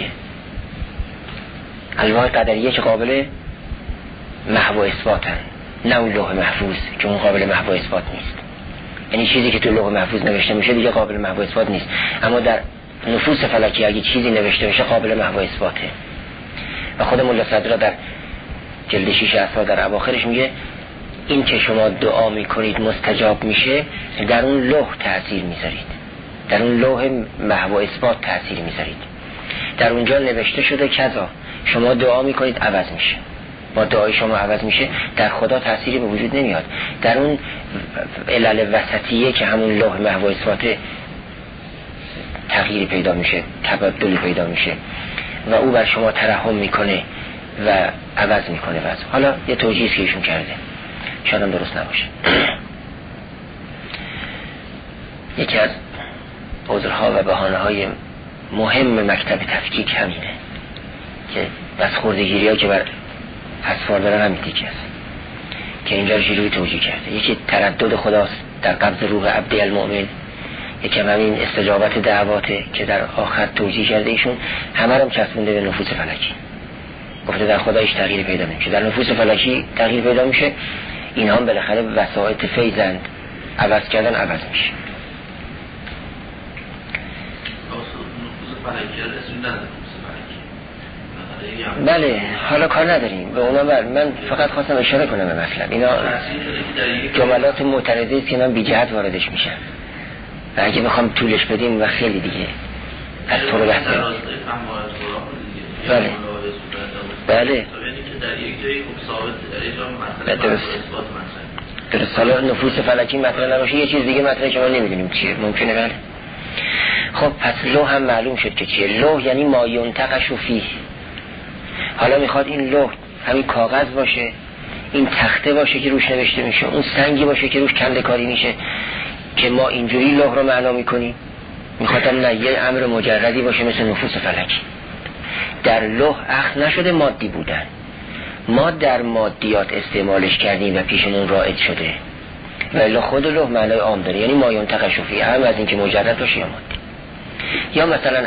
قدریه که قابل محو اثباتن، نه اون لوح محفوظ که اون قابل محو اثبات نیست. یعنی چیزی که تو لوح محفوظ نوشته میشه دیگه قابل محو اثبات نیست، اما در نفوس فلکی اگه چیزی نوشته میشه قابل محو اثباته. و خود ملا صدرا در جلد 6 اصلا در اواخرش میگه این که شما دعا میکنید مستجاب میشه، در اون لوح تأثیر میذارید، در اون لوح محو اثبات تأثیر میذارید. در اونجا نوشته شده کذا، شما دعا میکنید عوض میشه، با دعای شما عوض میشه، در خدا تأثیری به وجود نمیاد. در اون علل وسطیه که همون لوح محو اثبات تغییری پیدا میشه، تبدلی پیدا میشه و او بر شما ترحم میکنه و عوض میکنه وضع. حالا یه توجیهی که ایشون کرده شاید هم درست نباشه. یکی از عذرها و بهانه‌های مهم مکتب تفکیک همینه که دست خوردگیری ها که بر اصفار دارن همین تیک هست که اینجا جلوی توجیه کرده. یکی تردد خداست در قبض روح عبد المؤمن، یکی همین استجابت دعواته که در آخر توجیه کرده ایشون، همه رو چسبونده به نفوس فلکی. گفته در خدایش تغییر پیدا نمیشه، در نفوس فلکی تغییر پیدا میشه. این هم بالاخره وسائط فیضند، عوض کردن عوض میشه. بله حالا کار نداریم به اونا. من فقط خواستم اشاره کنم به مطلب. اینا جملات معترضه است که من بی جهت واردش میشم و اگه بخوام طولش بدیم و خیلی دیگه از طور بحث بله بله درست. حالا نفوس فلکی مطرح نباشه یه چیز دیگه مطرح که ما نمیدونیم چیه ممکنه. بله خب پس لوح هم معلوم شد که چیه. لوح یعنی ما ینتقش فیه. حالا میخواد این لوح همین کاغذ باشه، این تخته باشه که روش نوشته میشه، اون سنگی باشه که روش کنده کاری میشه که ما اینجوری لوح رو معنا میکنیم. میخوادم نه یه امر مجردی باشه مثل نفوس فلکی. در لوح اخذ نشده مادی بودن، ما در مادیات استعمالش کردیم و پیشمون رائج شده، ولی خود لوح معنای عام داره، یعنی ما ینتقش فیه، هم از این که مجرد باشه یا مادی. یا مثلا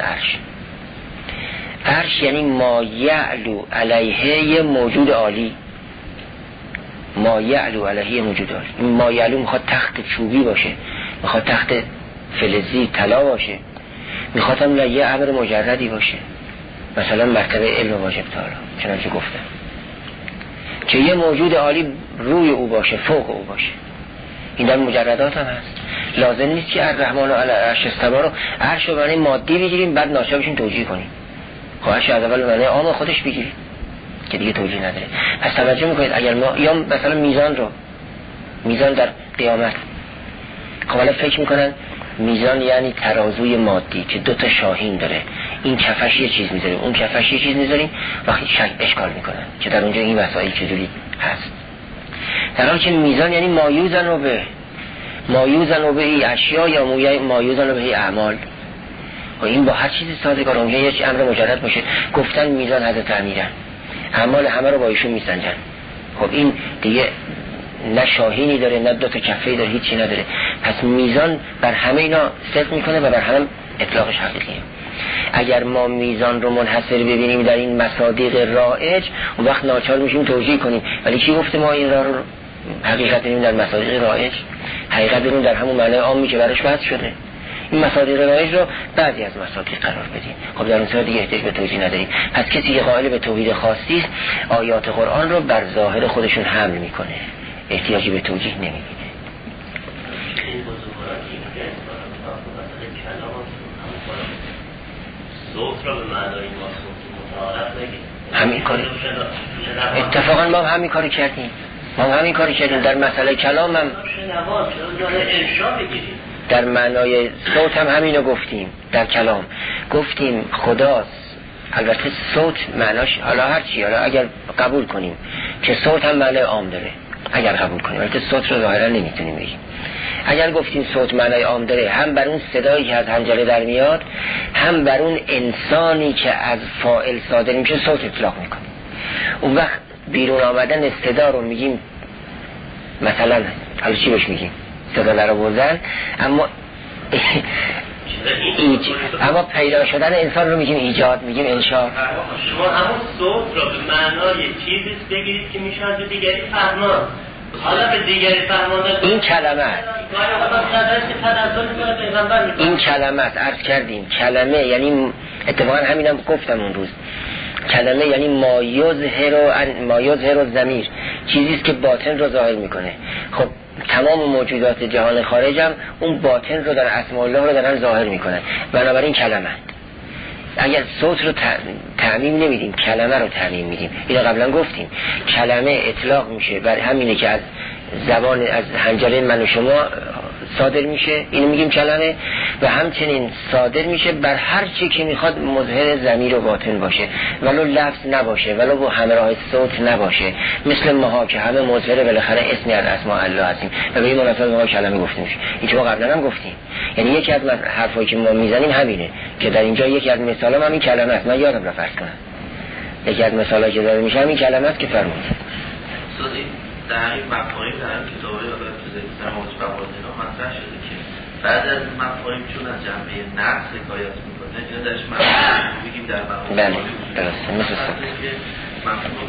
عرش یعنی ما یعلو علیه یه موجود عالی، ما یعلو علیه موجود عالی. ما یعلو میخواد تخت چوبی باشه، میخواد تخت فلزی طلا باشه، میخواد هم یه امر مجردی باشه، مثلا مرتبه علم واجب تعالی چنانچه گفتم که یه موجود عالی روی او باشه، فوق او باشه. این در مجردات هم هست. لازم نیست که الرحمن علی العرش استوی رو عرش رو معنی مادی بگیریم بعد ناچارشون توجیه کنیم. خواهش از اول معنی عام خودش بگیریم که دیگه توجیه نداره. پس توجه میکنید اگر ما یا مثلا میزان در قیامت، حالا فکر میکنن میزان یعنی ترازوی مادی که دو تا شاهین داره، این کفش یه چیز میذاریم اون کفش یه چیز میذاریم، وقتی اشکال میکنن که در اونجا این وسایل چجوری هست. در حالی که میزان یعنی مایوزن و به ای اشیا یا مایوزن و به ای اعمال، و این با هر چیزی سازگار. اونجا یه امر مجرد باشه، گفتن میزان حضرت امیرن، اعمال همه رو با ایشون میسنجن. خب این دیگه نه شاهینی داره نه دو تا کفه‌ای داره، هیچی نداره. پس میزان بر همه اینا صدق میکنه و بر همه اطلاقش حقیقیه. اگر ما میزان رو منحصر ببینیم در این مصادیق رایج، اون وقت ناچار میشیم توجیه کنیم. ولی کی گفته ما این راه رو حقیقت ببینیم در مصادیق رایج؟ حقیقت ببینیم در همون معنای عامی که براش وضع شده. این مصادیق رایج رو بعضی از مصادیق قرار بدیم. خب در اون صورت دیگه احتیاج به توجیه نداریم. پس کسی که قائل به توحید خاصی است، آیات قرآن رو بر ظاهر خودشون حمل میکنه، احتیاجی به توجیه نمیبینه. صوت را به معنای متعارف بگید. همین کاری اتفاقا ما هم همین کاری کردیم در مسئله کلام هم در معنای صوت هم همینو گفتیم. در کلام گفتیم خداست. البته صوت معناش حالا هر چی، حالا اگر قبول کنیم که صوت هم معنای عام داره، اگر قبول کنیم، البته صوت رو ظاهرا نمیتونیم بگیم، اگر گفتیم صوت معنای عام داره، هم بر اون صدایی که از حنجره در میاد، هم بر اون انسانی که از فاعل صادر میشه صوت اطلاق میکنیم. اون وقت بیرون آمدن صدا رو میگیم مثلا، حالا چی بهش میگیم؟ صدا در آوردن. اما پیدا شدن انسان رو میگیم ایجاد، میگیم انشاء. شما همون صوت را به معنای چیزی بگیرید که میشود به دیگری فهمان. حالا به دیگری فهماندن این کلمه است. این کلمه است. عرض کردیم کلمه یعنی، اتفاقا همینم گفتم اون روز، کلمه یعنی ما یظهر ضمیر، چیزی است که باطن رو ظاهر میکنه. خب تمام موجودات جهان خارج هم اون باطن رو در اسماء الله رو دارن ظاهر میکنن، بنابراین کلمه. اگر صوت رو تعمیم نمیدیم، کلمه رو تعمیم میدیم. اینو قبلا گفتیم، کلمه اطلاق میشه بر همینه که از زبان، از حنجره من و شما صادر میشه، اینو میگیم کلمه، و همچنین صادر میشه بر هر چی که میخواد مظهر ضمیر و باطن باشه، ولو لفظ نباشه، ولو با همراه صوت نباشه، مثل ماها که همه مظهر بالاخره اسمی از اسماء الله هستیم و به این مناسبت ما کلمه گفته میشه. این که قبلا هم گفتیم، یعنی یکی از حرفایی که ما میزنیم همینه که در اینجا یکی از مثالا همین کلمه است. من یادم رفت کنم یکی از مثالا که داره میشه همین کلمه است که فرمود. در این مفاهیم در این کتابی آدم که در موضوع بوازینا مطرح شده که بعد از مفاهیم چون از جنبه نقص حکایت میکنه، اینا درش مفاهیم بگیم در مفاهیم بله درسته، مثل که مفهوم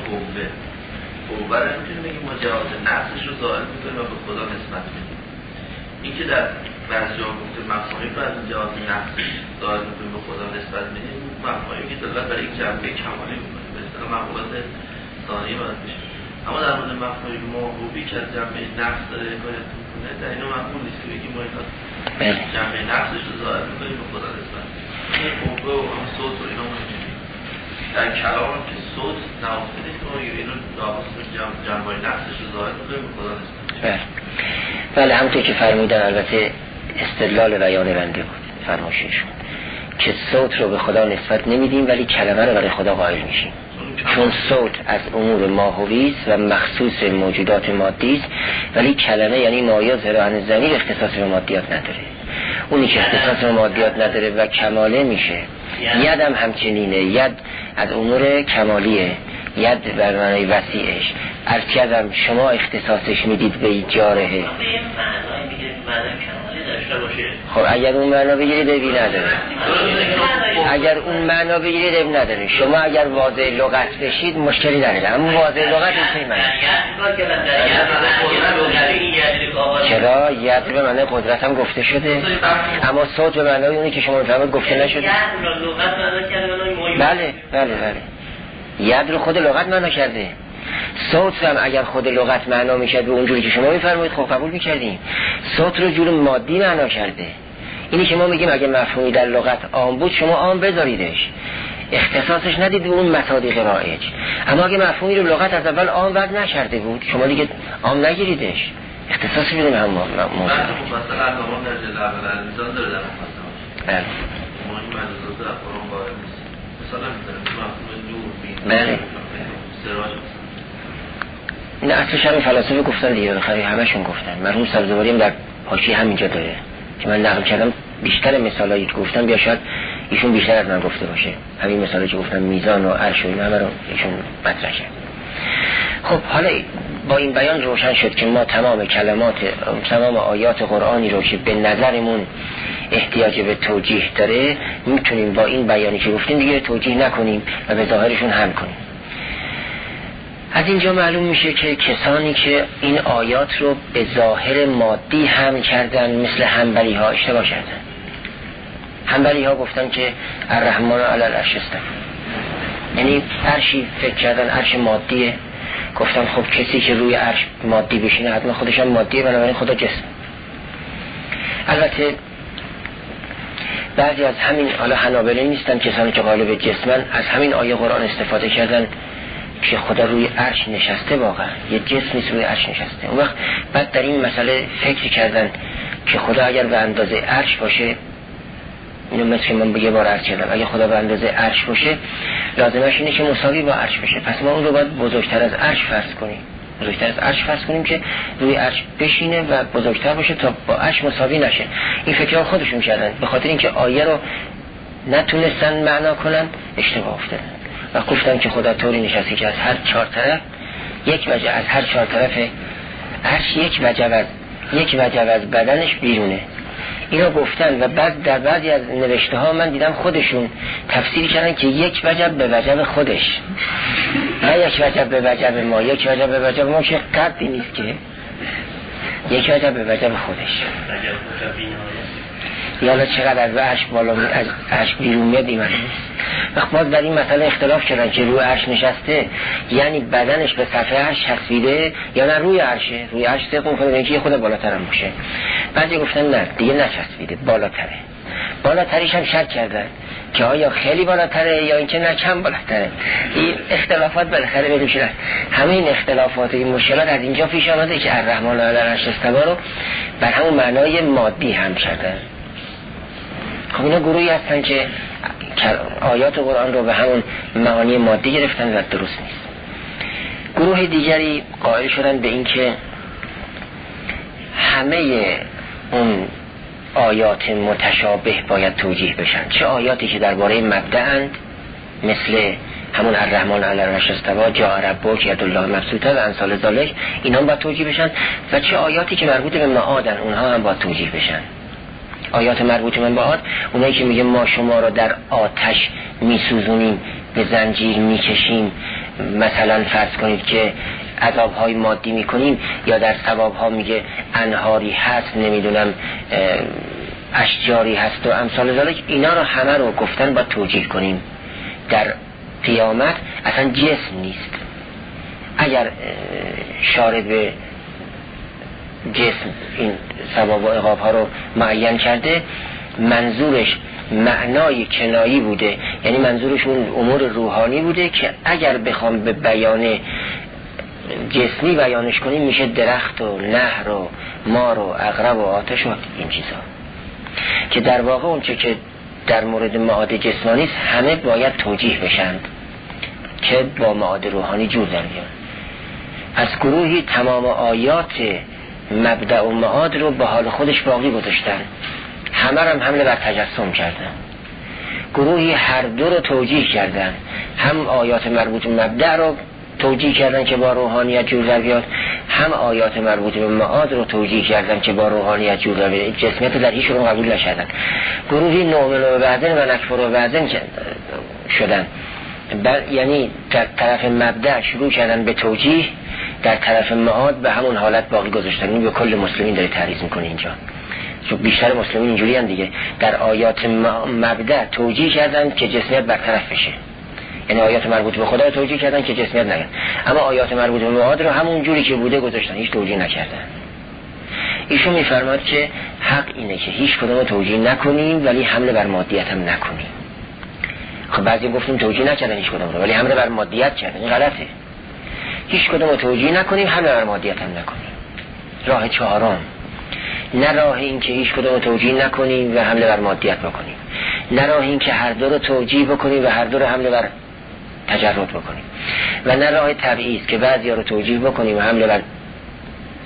قوه رو میتونیم بگیم ما جواز نقصش رو ظاهر میکنیم و به خدا نسبت میدیم. این که در بعضی جا گفته مفاهیم رو از جواز نقصش ظاهر میکنیم به خدا نسبت میدیم، مفاهیم که دلالت برای یک جنبه کمالی میکنه، به اصطلاح مقولات ثانیه باید بشه. اما در مورد مفهوم موهوبی که از جنبه نقص داره حکایت میکنه، در اینو مفهوم نیست که بگیم ما جنبه نقصش رو ظاهر میکنیم به خدا نسبت. این قوه و هم صوت و اینا مهمه. در کلام که صوت نوافته نیست که ما اینو ناقص جنبه نقصش رو ظاهر میکنیم به خدا نسبت. بله همونطور که فرمودن، البته استدلال بیان بنده بود فرمایششون که صوت رو به خدا نسبت نمیدیم ولی کلمه رو برای خدا قائل میشیم، چون صوت از امور ماهوی است و مخصوص موجودات مادی است، ولی کلمه یعنی ما یظهر عن ضمیر اختصاص به مادیات نداره. اونی که اختصاص به مادیات نداره و کماله میشه. ید هم همچنینه، ید از امور کمالیه، ید بر معنی وسیعش. عرض کردم شما اختصاصش میدید به جارحه. خب اگر اون معنا بگیرید ابی نداره، اگر اون معنا بگیرید ابی نداره. شما اگر واضح لغت بشید مشکلی نداره، اما واضح لغت اسمی من چرا ید به معنی قدرت هم گفته شده، اما صوت به معنی اونی که شما میفهمید گفته نشده. بله بله بله، ید رو خود لغت معنا کرده. صوت هم اگر خود لغت معنا میکرد به اونجوری که شما میفرمایید خب قبول میکردیم. صوت رو جور مادی معنا کرده. اینی که ما میگیم اگه مفهومی در لغت عام بود شما عام بذاریدش، اختصاصش ندید به اون مصادیق رایج. اما اگه مفهومی رو لغت از اول عام وضع نکرده بود شما دیگه عام نگیریدش، اختصاصش بدیم هم موضوع. مثلا الان در جلد اول المیزان داره در مفصل بله ما این مجازات در قرآن وارد نیست. مثلا مفهوم نور بله سراج این اصلش همین فلاسفه گفتن دیگه، بالاخره همشون گفتن. مرحوم سبزواری هم در حاشیه همینجا داره که من نقل کردم. بیشتر مثالایی که گفتم بیا شاید ایشون بیشتر از من گفته باشه. همین مثالی که گفتم میزان و عرش و اینا همه رو ایشون مطرح کرد. خب حالا با این بیان روشن شد که ما تمام کلمات، تمام آیات قرآنی رو که به نظرمون احتیاج به توجیه داره میتونیم با این بیانی که گفتیم دیگه توجیه نکنیم و به ظاهرشون حمل کنیم. از اینجا معلوم میشه که کسانی که این آیات رو به ظاهر مادی حمل کردن مثل حنبلی ها اشتباه کردن. حنبلی ها گفتن که الرحمن علی العرش استوى، یعنی عرشی فکر کردن عرش مادیه. گفتن خب کسی که روی عرش مادی بشینه حتما خودش هم مادیه، بنابراین خدا جسم. البته بعضی از همین، حالا حنابلة نیستن کسانی که قالب جسمن، از همین آیه قرآن استفاده کردن که خدا روی عرش نشسته، واقعا یه جسمی روی عرش نشسته. اون وقت بعد در این مسئله فکر کردن که خدا اگر به اندازه عرش باشه، اینو مثل من یه بار عرض کردم، اگه خدا به اندازه عرش باشه لازمش اینه که مساوی با عرش بشه، پس ما اون رو باید بزرگتر از عرش فرض کنیم، بزرگتر از عرش فرض کنیم که روی عرش بشینه و بزرگتر باشه تا با عرش مساوی نشه. این فکرها خودشون کردن، به خاطر اینکه آیه رو نتونستن معنا کنن اشتباه افتادن و گفتن که خدا طوری نشسته که از هر چهار طرف یک وجه، از هر چهار طرف عرش یک وجه از بدنش بیرونه. اینا گفتن و بعد در بعضی از نوشته ها من دیدم خودشون تفسیر کردن که یک وجب به وجب خودش، نه یک وجب به وجب ما. یک وجب به وجب ما که قدی نیست، که یک وجب به وجب خودش. یالا چقدر از عرش بالا از عرش بیرون میاد ایمان نیست. وقت باز در این مسئله اختلاف کردن که روی عرش نشسته یعنی بدنش به صفحه عرش چسبیده یا نه روی عرشه. روی عرش طبق میکنه اینکه خود بالاتر هم باشه. بعضی گفتن نه دیگه نچسبیده، بالاتره. بالاتریش هم شک کردن که آیا خیلی بالاتره یا اینکه نه کم بالاتره. این اختلافات بالاخره بدون شد. همه این اختلافات، این مشکلات از اینجا پیش آمده که الرحمن علی العرش استوى رو بر همون معنای مادی هم کردن. خب اینا گروهی هستن که آیات قرآن رو به همون معانی مادی گرفتن و درست نیست. گروه دیگری قائل شدن به این که همه اون آیات متشابه باید توجیه بشن، چه آیاتی که درباره مبدأند مثل همون الرحمن علی العرش استوى، جاء ربک، ید الله مبسوطه و امثال ذالک، اینا هم باید توجیه بشن، و چه آیاتی که مربوط به معادن اونها هم باید توجیه بشن. آیات مربوط به معاد اونایی که میگه ما شما را در آتش میسوزونیم، به زنجیر میکشیم، مثلا فرض کنید که عذابهای مادی میکنیم، یا در ثوابها میگه انهاری هست، نمیدونم اشجاری هست و امثال ذالک، اینا رو همه رو گفتن با توجیه کنیم. در قیامت اصلا جسم نیست. اگر شارع به جسم این ثواب و عقاب ها رو معین کرده، منظورش معنای کنایی بوده، یعنی منظورش اون امور روحانی بوده که اگر بخوام به بیان جسمی بیانش کنیم میشه درخت و نهر و مار و عقرب و آتش و این چیزا، که در واقع اون چه که در مورد معاد جسمانی است همه باید توجیه بشند که با معاد روحانی جور در بیان. از گروهی تمام آیات مبدأ و معاد رو به حال خودش باقی گذاشتن، همه هم حمله بر تجسم کردن. گروهی هر دو رو توجیه کردن، هم آیات مربوط به مبدأ رو توجیه کردن که با روحانیت جور در بیاد، هم آیات مربوط به معاد رو توجیه کردن که با روحانیت جور در بیاد. جسمیت در هیچ رو قبول نشدن. گروهی نؤمن و بعضن و نکفر و بعضن شدن، یعنی در طرف مبدأ شروع کردن به توجیه، در طرف معاد به همون حالت باقی گذاشتن. این به کل مسلمین داره تعریض میکنه اینجا، چون بیشتر مسلمین اینجوری هم دیگه. در آیات مبدأ توجیه کردن که جسمیت برطرف بشه، یعنی آیات مربوط به خدا توجیه کردن که جسمیت نگن، اما آیات مربوط به معاد رو همون جوری که بوده گذاشتن، هیچ توجیه نکردن. ایشون میفرماد که حق اینه که هیچ کدوم توجیه نکنیم ولی حمله بر مادیت هم نکنیم. خب بعضی گفتیم توجیه نکردن هیچ کدوم رو ولی حمله بر مادیت کردن، این غلطه. هیچ کدوم رو توجیه نکنیم، حمله بر مادیت هم نکنیم. راه چهارم، نه راه این که هیچ کدوم رو توجیه نکنیم و حمله بر مادیت بکنیم، نه راه این که هر دو رو توجیه بکنیم و هر دو رو حمله بر تجرد بکنیم، و نه راه تبعیض که بعضیا رو توجیه بکنیم و حمله بر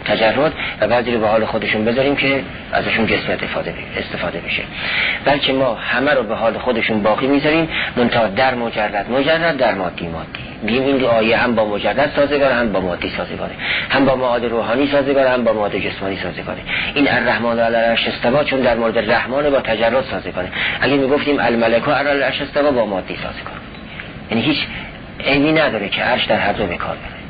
تجرد و بعضی رو به حال خودشون بذاریم که ازشون جسم استفاده بشه، بلکه ما همه رو به حال خودشون باقی میذاریم، منتها در مجرد در مادی. بیم این آیه هم با مجرد سازگار، هم با مادی سازگاره، هم با معاد روحانی سازگاره، هم با معاد جسمانی سازگاره. این الرحمن علی العرش استوا چون در مورد رحمان با تجرد سازگاره. اگه میگفتیم الملک علی العرش استوا با مادی سازگار، یعنی هیچ عیبی نداره که عرش در هر دو به کار بره.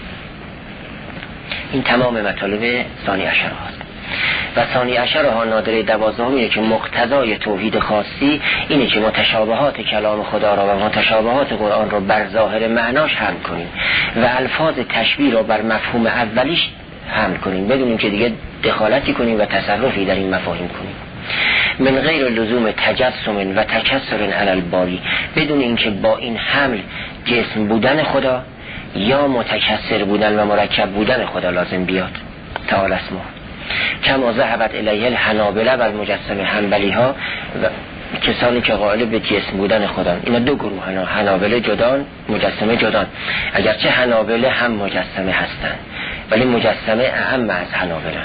این تمام مطالب ثانی عشر هاست. و ثانی عشر ها نادره 12 اینه که مقتضای توحید خاصی اینه که متشابهات کلام خدا را و متشابهات قرآن را بر ظاهر معناش حمل کنیم و الفاظ تشبیه را بر مفهوم اولیش حمل کنیم، بدونیم که دیگه دخالتی کنیم و تصرفی در این مفاهیم کنیم. من غیر لزوم تجسم و تکسر علی الباری، بدون اینکه با این حمل جسم بودن خدا یا متکسر بودن و مرکب بودن خدا لازم بیاد. تعالی اسمه کما ذهبت الیه الحنابلة و المجسمه حنبلی ها و کسانی که قائل به جسم بودن خدا. اینا دو گروه هن، حنابلة جدان، مجسمه جدان. اگرچه حنابلة هم مجسمه هستن ولی مجسمه اهم از حنابلة.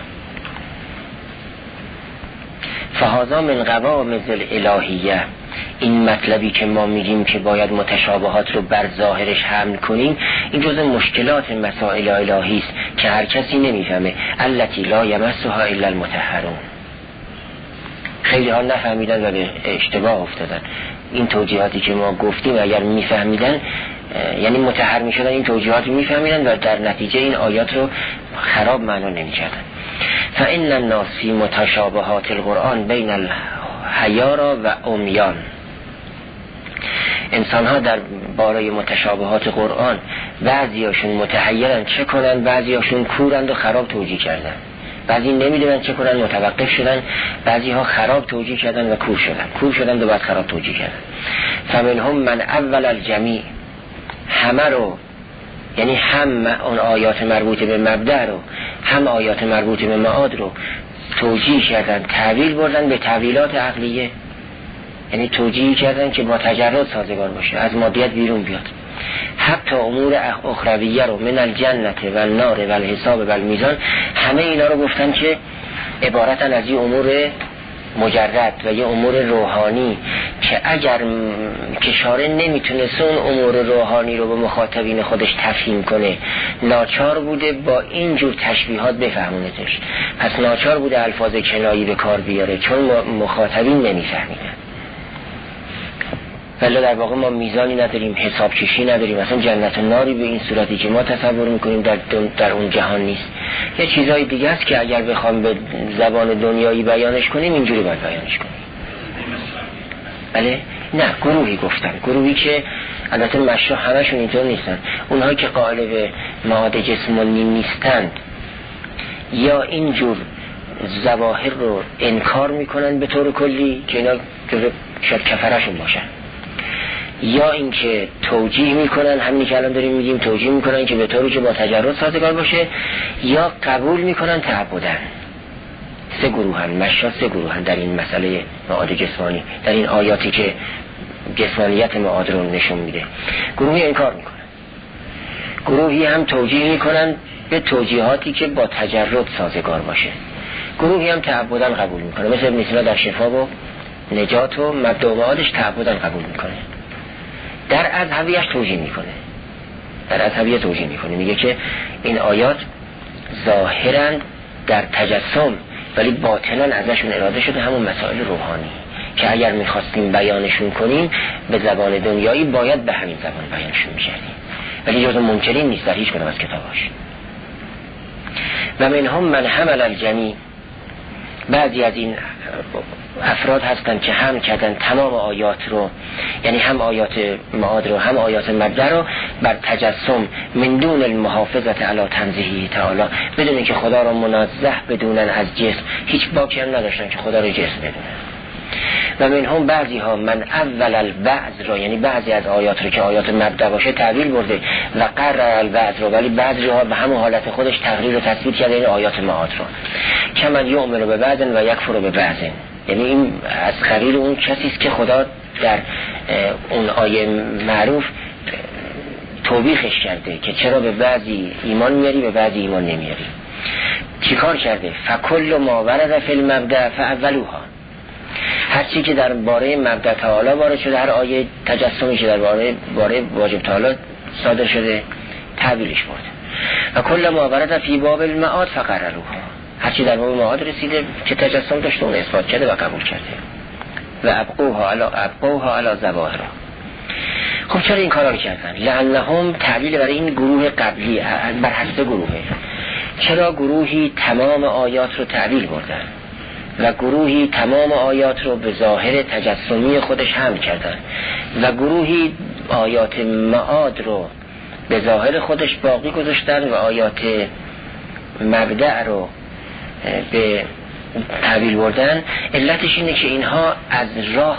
فهذا من قوامض الالهیه، این مطلبی که ما میگیم که باید متشابهات رو بر ظاهرش حمل کنیم، این جزء مشکلات مسائل الهی است که هر کسی نمیفهمه. التی لا یمسها الا المطهرون. خیلی ها نفهمیدن و به اشتباه افتادن. این توجیهاتی که ما گفتیم اگر میفهمیدن، یعنی مطهر میشدن، این توجیهات میفهمیدن و در نتیجه این آیات رو خراب معنا نمیکردن. فإن الناس فی متشابهات القرآن بین الحیارا و عمیان. انسان ها در باره متشابهات قرآن بعضیاشون متحیرن چه کنن، بعضیاشون کورند و خراب توجیه کردن، بعضی نمیدونن چه کنن متوقف شدن، بعضی ها خراب توجیه کردن و کور شدن و بعد خراب توجیه کردن. فمنهم من اول الجمیع، همه رو، یعنی هم اون آیات مربوط به مبدأ رو هم آیات مربوط به معاد رو توجیه کردن، تعویل بردن به تعویلات عقلیه، یعنی توجیه کردن که با تجرد سازگار باشه، از مادیت بیرون بیاد. حتی امور اخرویه رو من الجنت و النار و الحساب و المیزان، همه اینا رو گفتن که عبارتن از این امور مجرد و یه امور روحانی که اگر که شارع نمیتونست اون امور روحانی رو به مخاطبین خودش تفهیم کنه، ناچار بوده با اینجور تشبیهات بفهمونتش. پس ناچار بوده الفاظ کنایی به کار بیاره چون مخاطبین نمیفهمیدن. ولی در واقع ما میزانی نداریم، حساب کشی نداریم، مثلا جنت و ناری به این صورتی که ما تصور میکنیم در اون جهان نیست. یه چیزای دیگه است که اگر بخوام به زبان دنیایی بیانش کنیم اینجوری باید بیانش کنیم. بله؟ نه، گروهی گفتن، گروهی که البته مشروع همشون اینطور نیستن. اونهایی که قائل به معاد جسمانی نیستند یا اینجور ظواهر رو انکار میکنن به طور کلی که اینا شاید کفرشون باشن، یا اینکه توجیه میکنن، همینی که الان داریم میگیم، توجیه میکنن که به طوری که با تجرد سازگار باشه، یا قبول میکنن تعبدن. سه گروهن، مشا سه گروهن در این مسئله معاد جسمانی، در این آیاتی که جسمانیت معاد رو نشون میده. گروهی انکار میکنن، گروهی هم توجیه میکنن به توجیهاتی که با تجرد سازگار باشه، گروهی هم تعبدن قبول میکنه، مثل ابن سینا در شفا و نجات و مبدأ و معادش تعبدن قبول میکنه. در اذهبیش توجیه میکنه، میگه که این آیات ظاهرا در تجسم ولی باطنا ازشون اراده شده همون مسائل روحانی که اگر میخواستیم بیانشون کنیم به زبان دنیایی باید به همین زبان بیانشون میکردیم، ولی جزء منکرین نیست در هیچ کدام از کتاباش. و منهم من حمل الجمیع، بعضی از این افراد هستند که هم کردن تمام آیات رو، یعنی هم آیات معاد رو هم آیات مبدأ رو بر تجسم من دون المحافظت علی تنزیهی تعالی، بدون اینکه خدا رو منزه بدونن از جسم، هیچ باکی هم نداشتن که خدا رو جسم بدونن. و منهم بعضی ها من اول البعض رو، یعنی بعضی از آیات رو که آیات مبدأ باشه تعبیل برده و قرر البعض رو، ولی بعضی ها به همون حالت خودش تقریر و تثبیت کرده این آیات معاد رو. کمن یؤمن به بعض و یکفر به بعض، یعنی این از خلیل اون کسی است که خدا در اون آیه معروف توبیخش کرده که چرا به بعضی ایمان میاری به بعضی ایمان نمیاری. چیکار کرده؟ فکل ما ورد فی المبدأ فاولوها، هر چی که در باره مبدأ تعالی وارد شده، هر آیه تجسمی که در باره واجب تعالی صادر شده تعبیرش برده. و کل ما ورد فی باب المعاد فقرروها، هر چی در باب معاد رسیده که تجسم داشته اون اثبات کرده و قبول کرده. و ابقوها علی ظواهرها. خب چرا این کارا رو کردن؟ لعنهم تعلیل برای این گروه قبلی بر حسب گروهه. چرا گروهی تمام آیات رو تعبیر بردن و گروهی تمام آیات رو به ظاهر تجسمی خودش حمل کردن و گروهی آیات معاد رو به ظاهر خودش باقی گذاشتن و آیات مبدأ رو به تعبیر بردن؟ علتش اینه که اینها از راه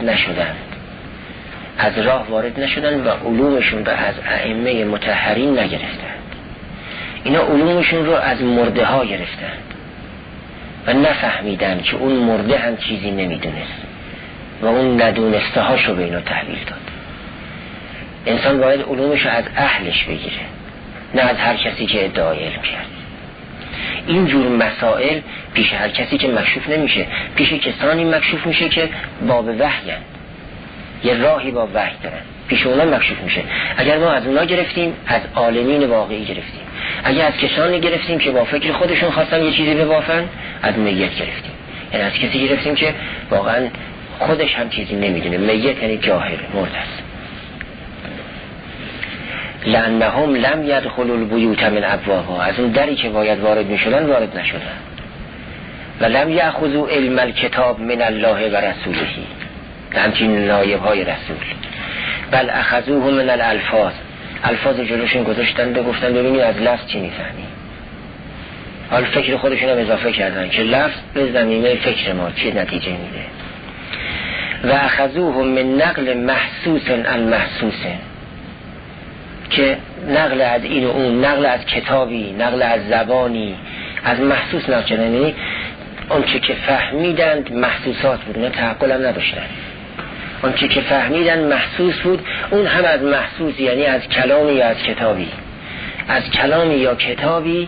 وارد نشدن و علومشون رو از ائمه مطهرین نگرفتن. اینا علومشون رو از مرده ها گرفتن و نفهمیدن که اون مرده هم چیزی نمیدونست و اون ندونسته هاشو به اینا تحویل داد. انسان باید علومشو از اهلش بگیره، نه از هر کسی که ادعای علم کرد. این جور مسائل پیش هر کسی که مکشوف نمیشه، پیش کسانی مکشوف میشه که باب وحی هستند، یه راهی با وحی دارن، پیش اونا مکشوف میشه. اگر ما از اونا گرفتیم، از عالمین واقعی گرفتیم. اگر از کسانی گرفتیم که با فکر خودشون خواستن یه چیزی ببافن، از میت گرفتیم. یعنی از کسی گرفتیم که واقعا خودش هم چیزی نمیدونه. میت یعنی جاهل، مرده است. لأنهم لم يدخلوا البيوت من ابوابها، از اون دری که باید وارد میشدن وارد نشدن. و لم یأخذوا علم الکتاب من الله و رسوله، همچین نایب‌های رسول. بل اخذوه من الالفاظ، الفاظ جلوشون گذاشتن و گفتن ببینید از لفظ چی میفهمی. حال فکر خودشون هم اضافه کردن که لفظ به زمینه فکر ما چه نتیجه میده. و اخذوه من نقل محسوس عن محسوس، که نقل از این و اون، نقل از کتابی، نقل از زبانی، از محسوس نقل کردن. یعنی اون چه که فهمیدند محسوسات بود، نه تعقل هم نداشتن. اون چه که فهمیدن محسوس بود، اون هم از محسوس، یعنی از کلامی یا از کتابی، از کلامی یا کتابی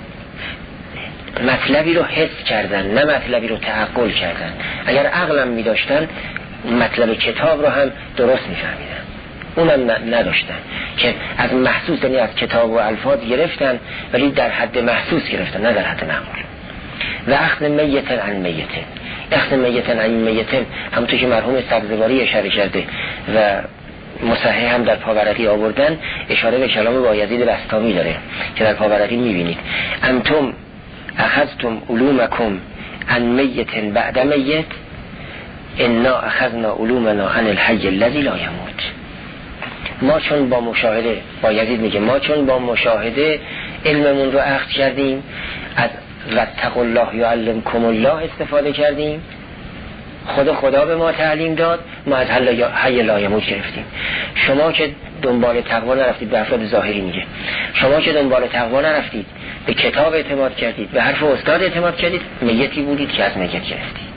مطلبی رو حس کردن، نه مطلبی رو تعقل کردن. اگر عقلم می داشتن مطلب کتاب رو هم درست می فهمیدن، اونم نداشتن که از محسوس، یعنی از کتاب و الفاظ گرفتن ولی در حد محسوس گرفتن، نه در حد معقول. و اخذ میت عن میت، اخذ میت عن میت همونطور که مرحوم سبزواری اشاره کرده و مصحح هم در پاورقی آوردن، اشاره به کلام بایزید بسطامی داره که در پاورقی میبینید انتم اخذتم علومکم عن میت بعد میت، انا اخذنا علومنا عن الحی الذی لا یموت. ما چون با مشاهده، بایزید میگه ما چون با مشاهده علممون رو اخذ کردیم، از واتقوا الله یعلمکم الله استفاده کردیم، خدا به ما تعلیم داد، ما از حی لا یموت گرفتیم. شما که دنبال تقوا نرفتید، به افراد ظاهری میگه، شما که دنبال تقوا نرفتید، به کتاب اعتماد کردید، به حرف استاد اعتماد کردید، میتی بودید که از میت گرفتید.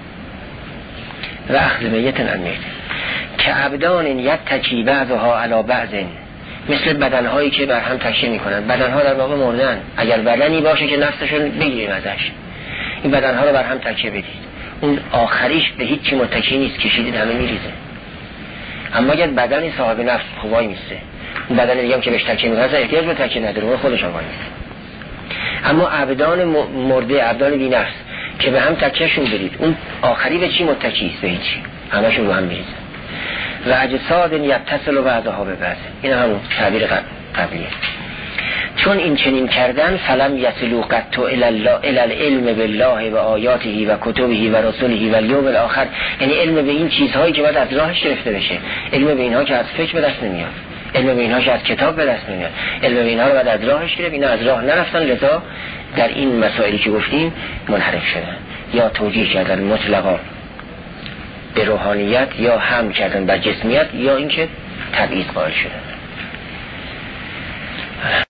و اخذ میت عن میت که ابدان یتکی بعضها علی بعض، مثل بدنهایی که بر هم تکیه میکنن. بدنها در واقع مردن. اگر بدنی باشه که نفسشون بگیریم ازش، این بدنها رو بر هم تکیه بدید، اون آخریش به هیچ چی متکی نیست، کشیدید همه میریزه. اما اگر بدنی صاحب نفس خوبای میسته، اون بدن دیگه هم که بهش تکیه میکنه احتیاج به تکیه نداره، اون خودش هم وای میسته. اما ابدان مرده، ابدان بی نفس که به هم تکیهشون بدید، اون آخری به چی متکی است؟ به هیچ، همشون رو هم میریزه. و اجساد یتصل بعضها به بعض، این همون تعبیر قبلیه. چون این چنین کردن فلم یصلوا قط الی العلم بالله و آیاته و کتبه و رسله و الیوم الاخر، یعنی علم به این چیزهایی که باید از راهش گرفته بشه، علم به اینها که از فکر به دست نمیاد، علم به اینها که از کتاب به دست نمیاد، علم به اینها رو باید از راهش گرفت. اینا از راه نرفتن، لذا در این مسائلی که گفتیم منحرف شدن، یا توجیه کردن مطلقا به روحانیت، یا حمل کردن بر جسمیت، یا اینکه تبعیض قائل شدن.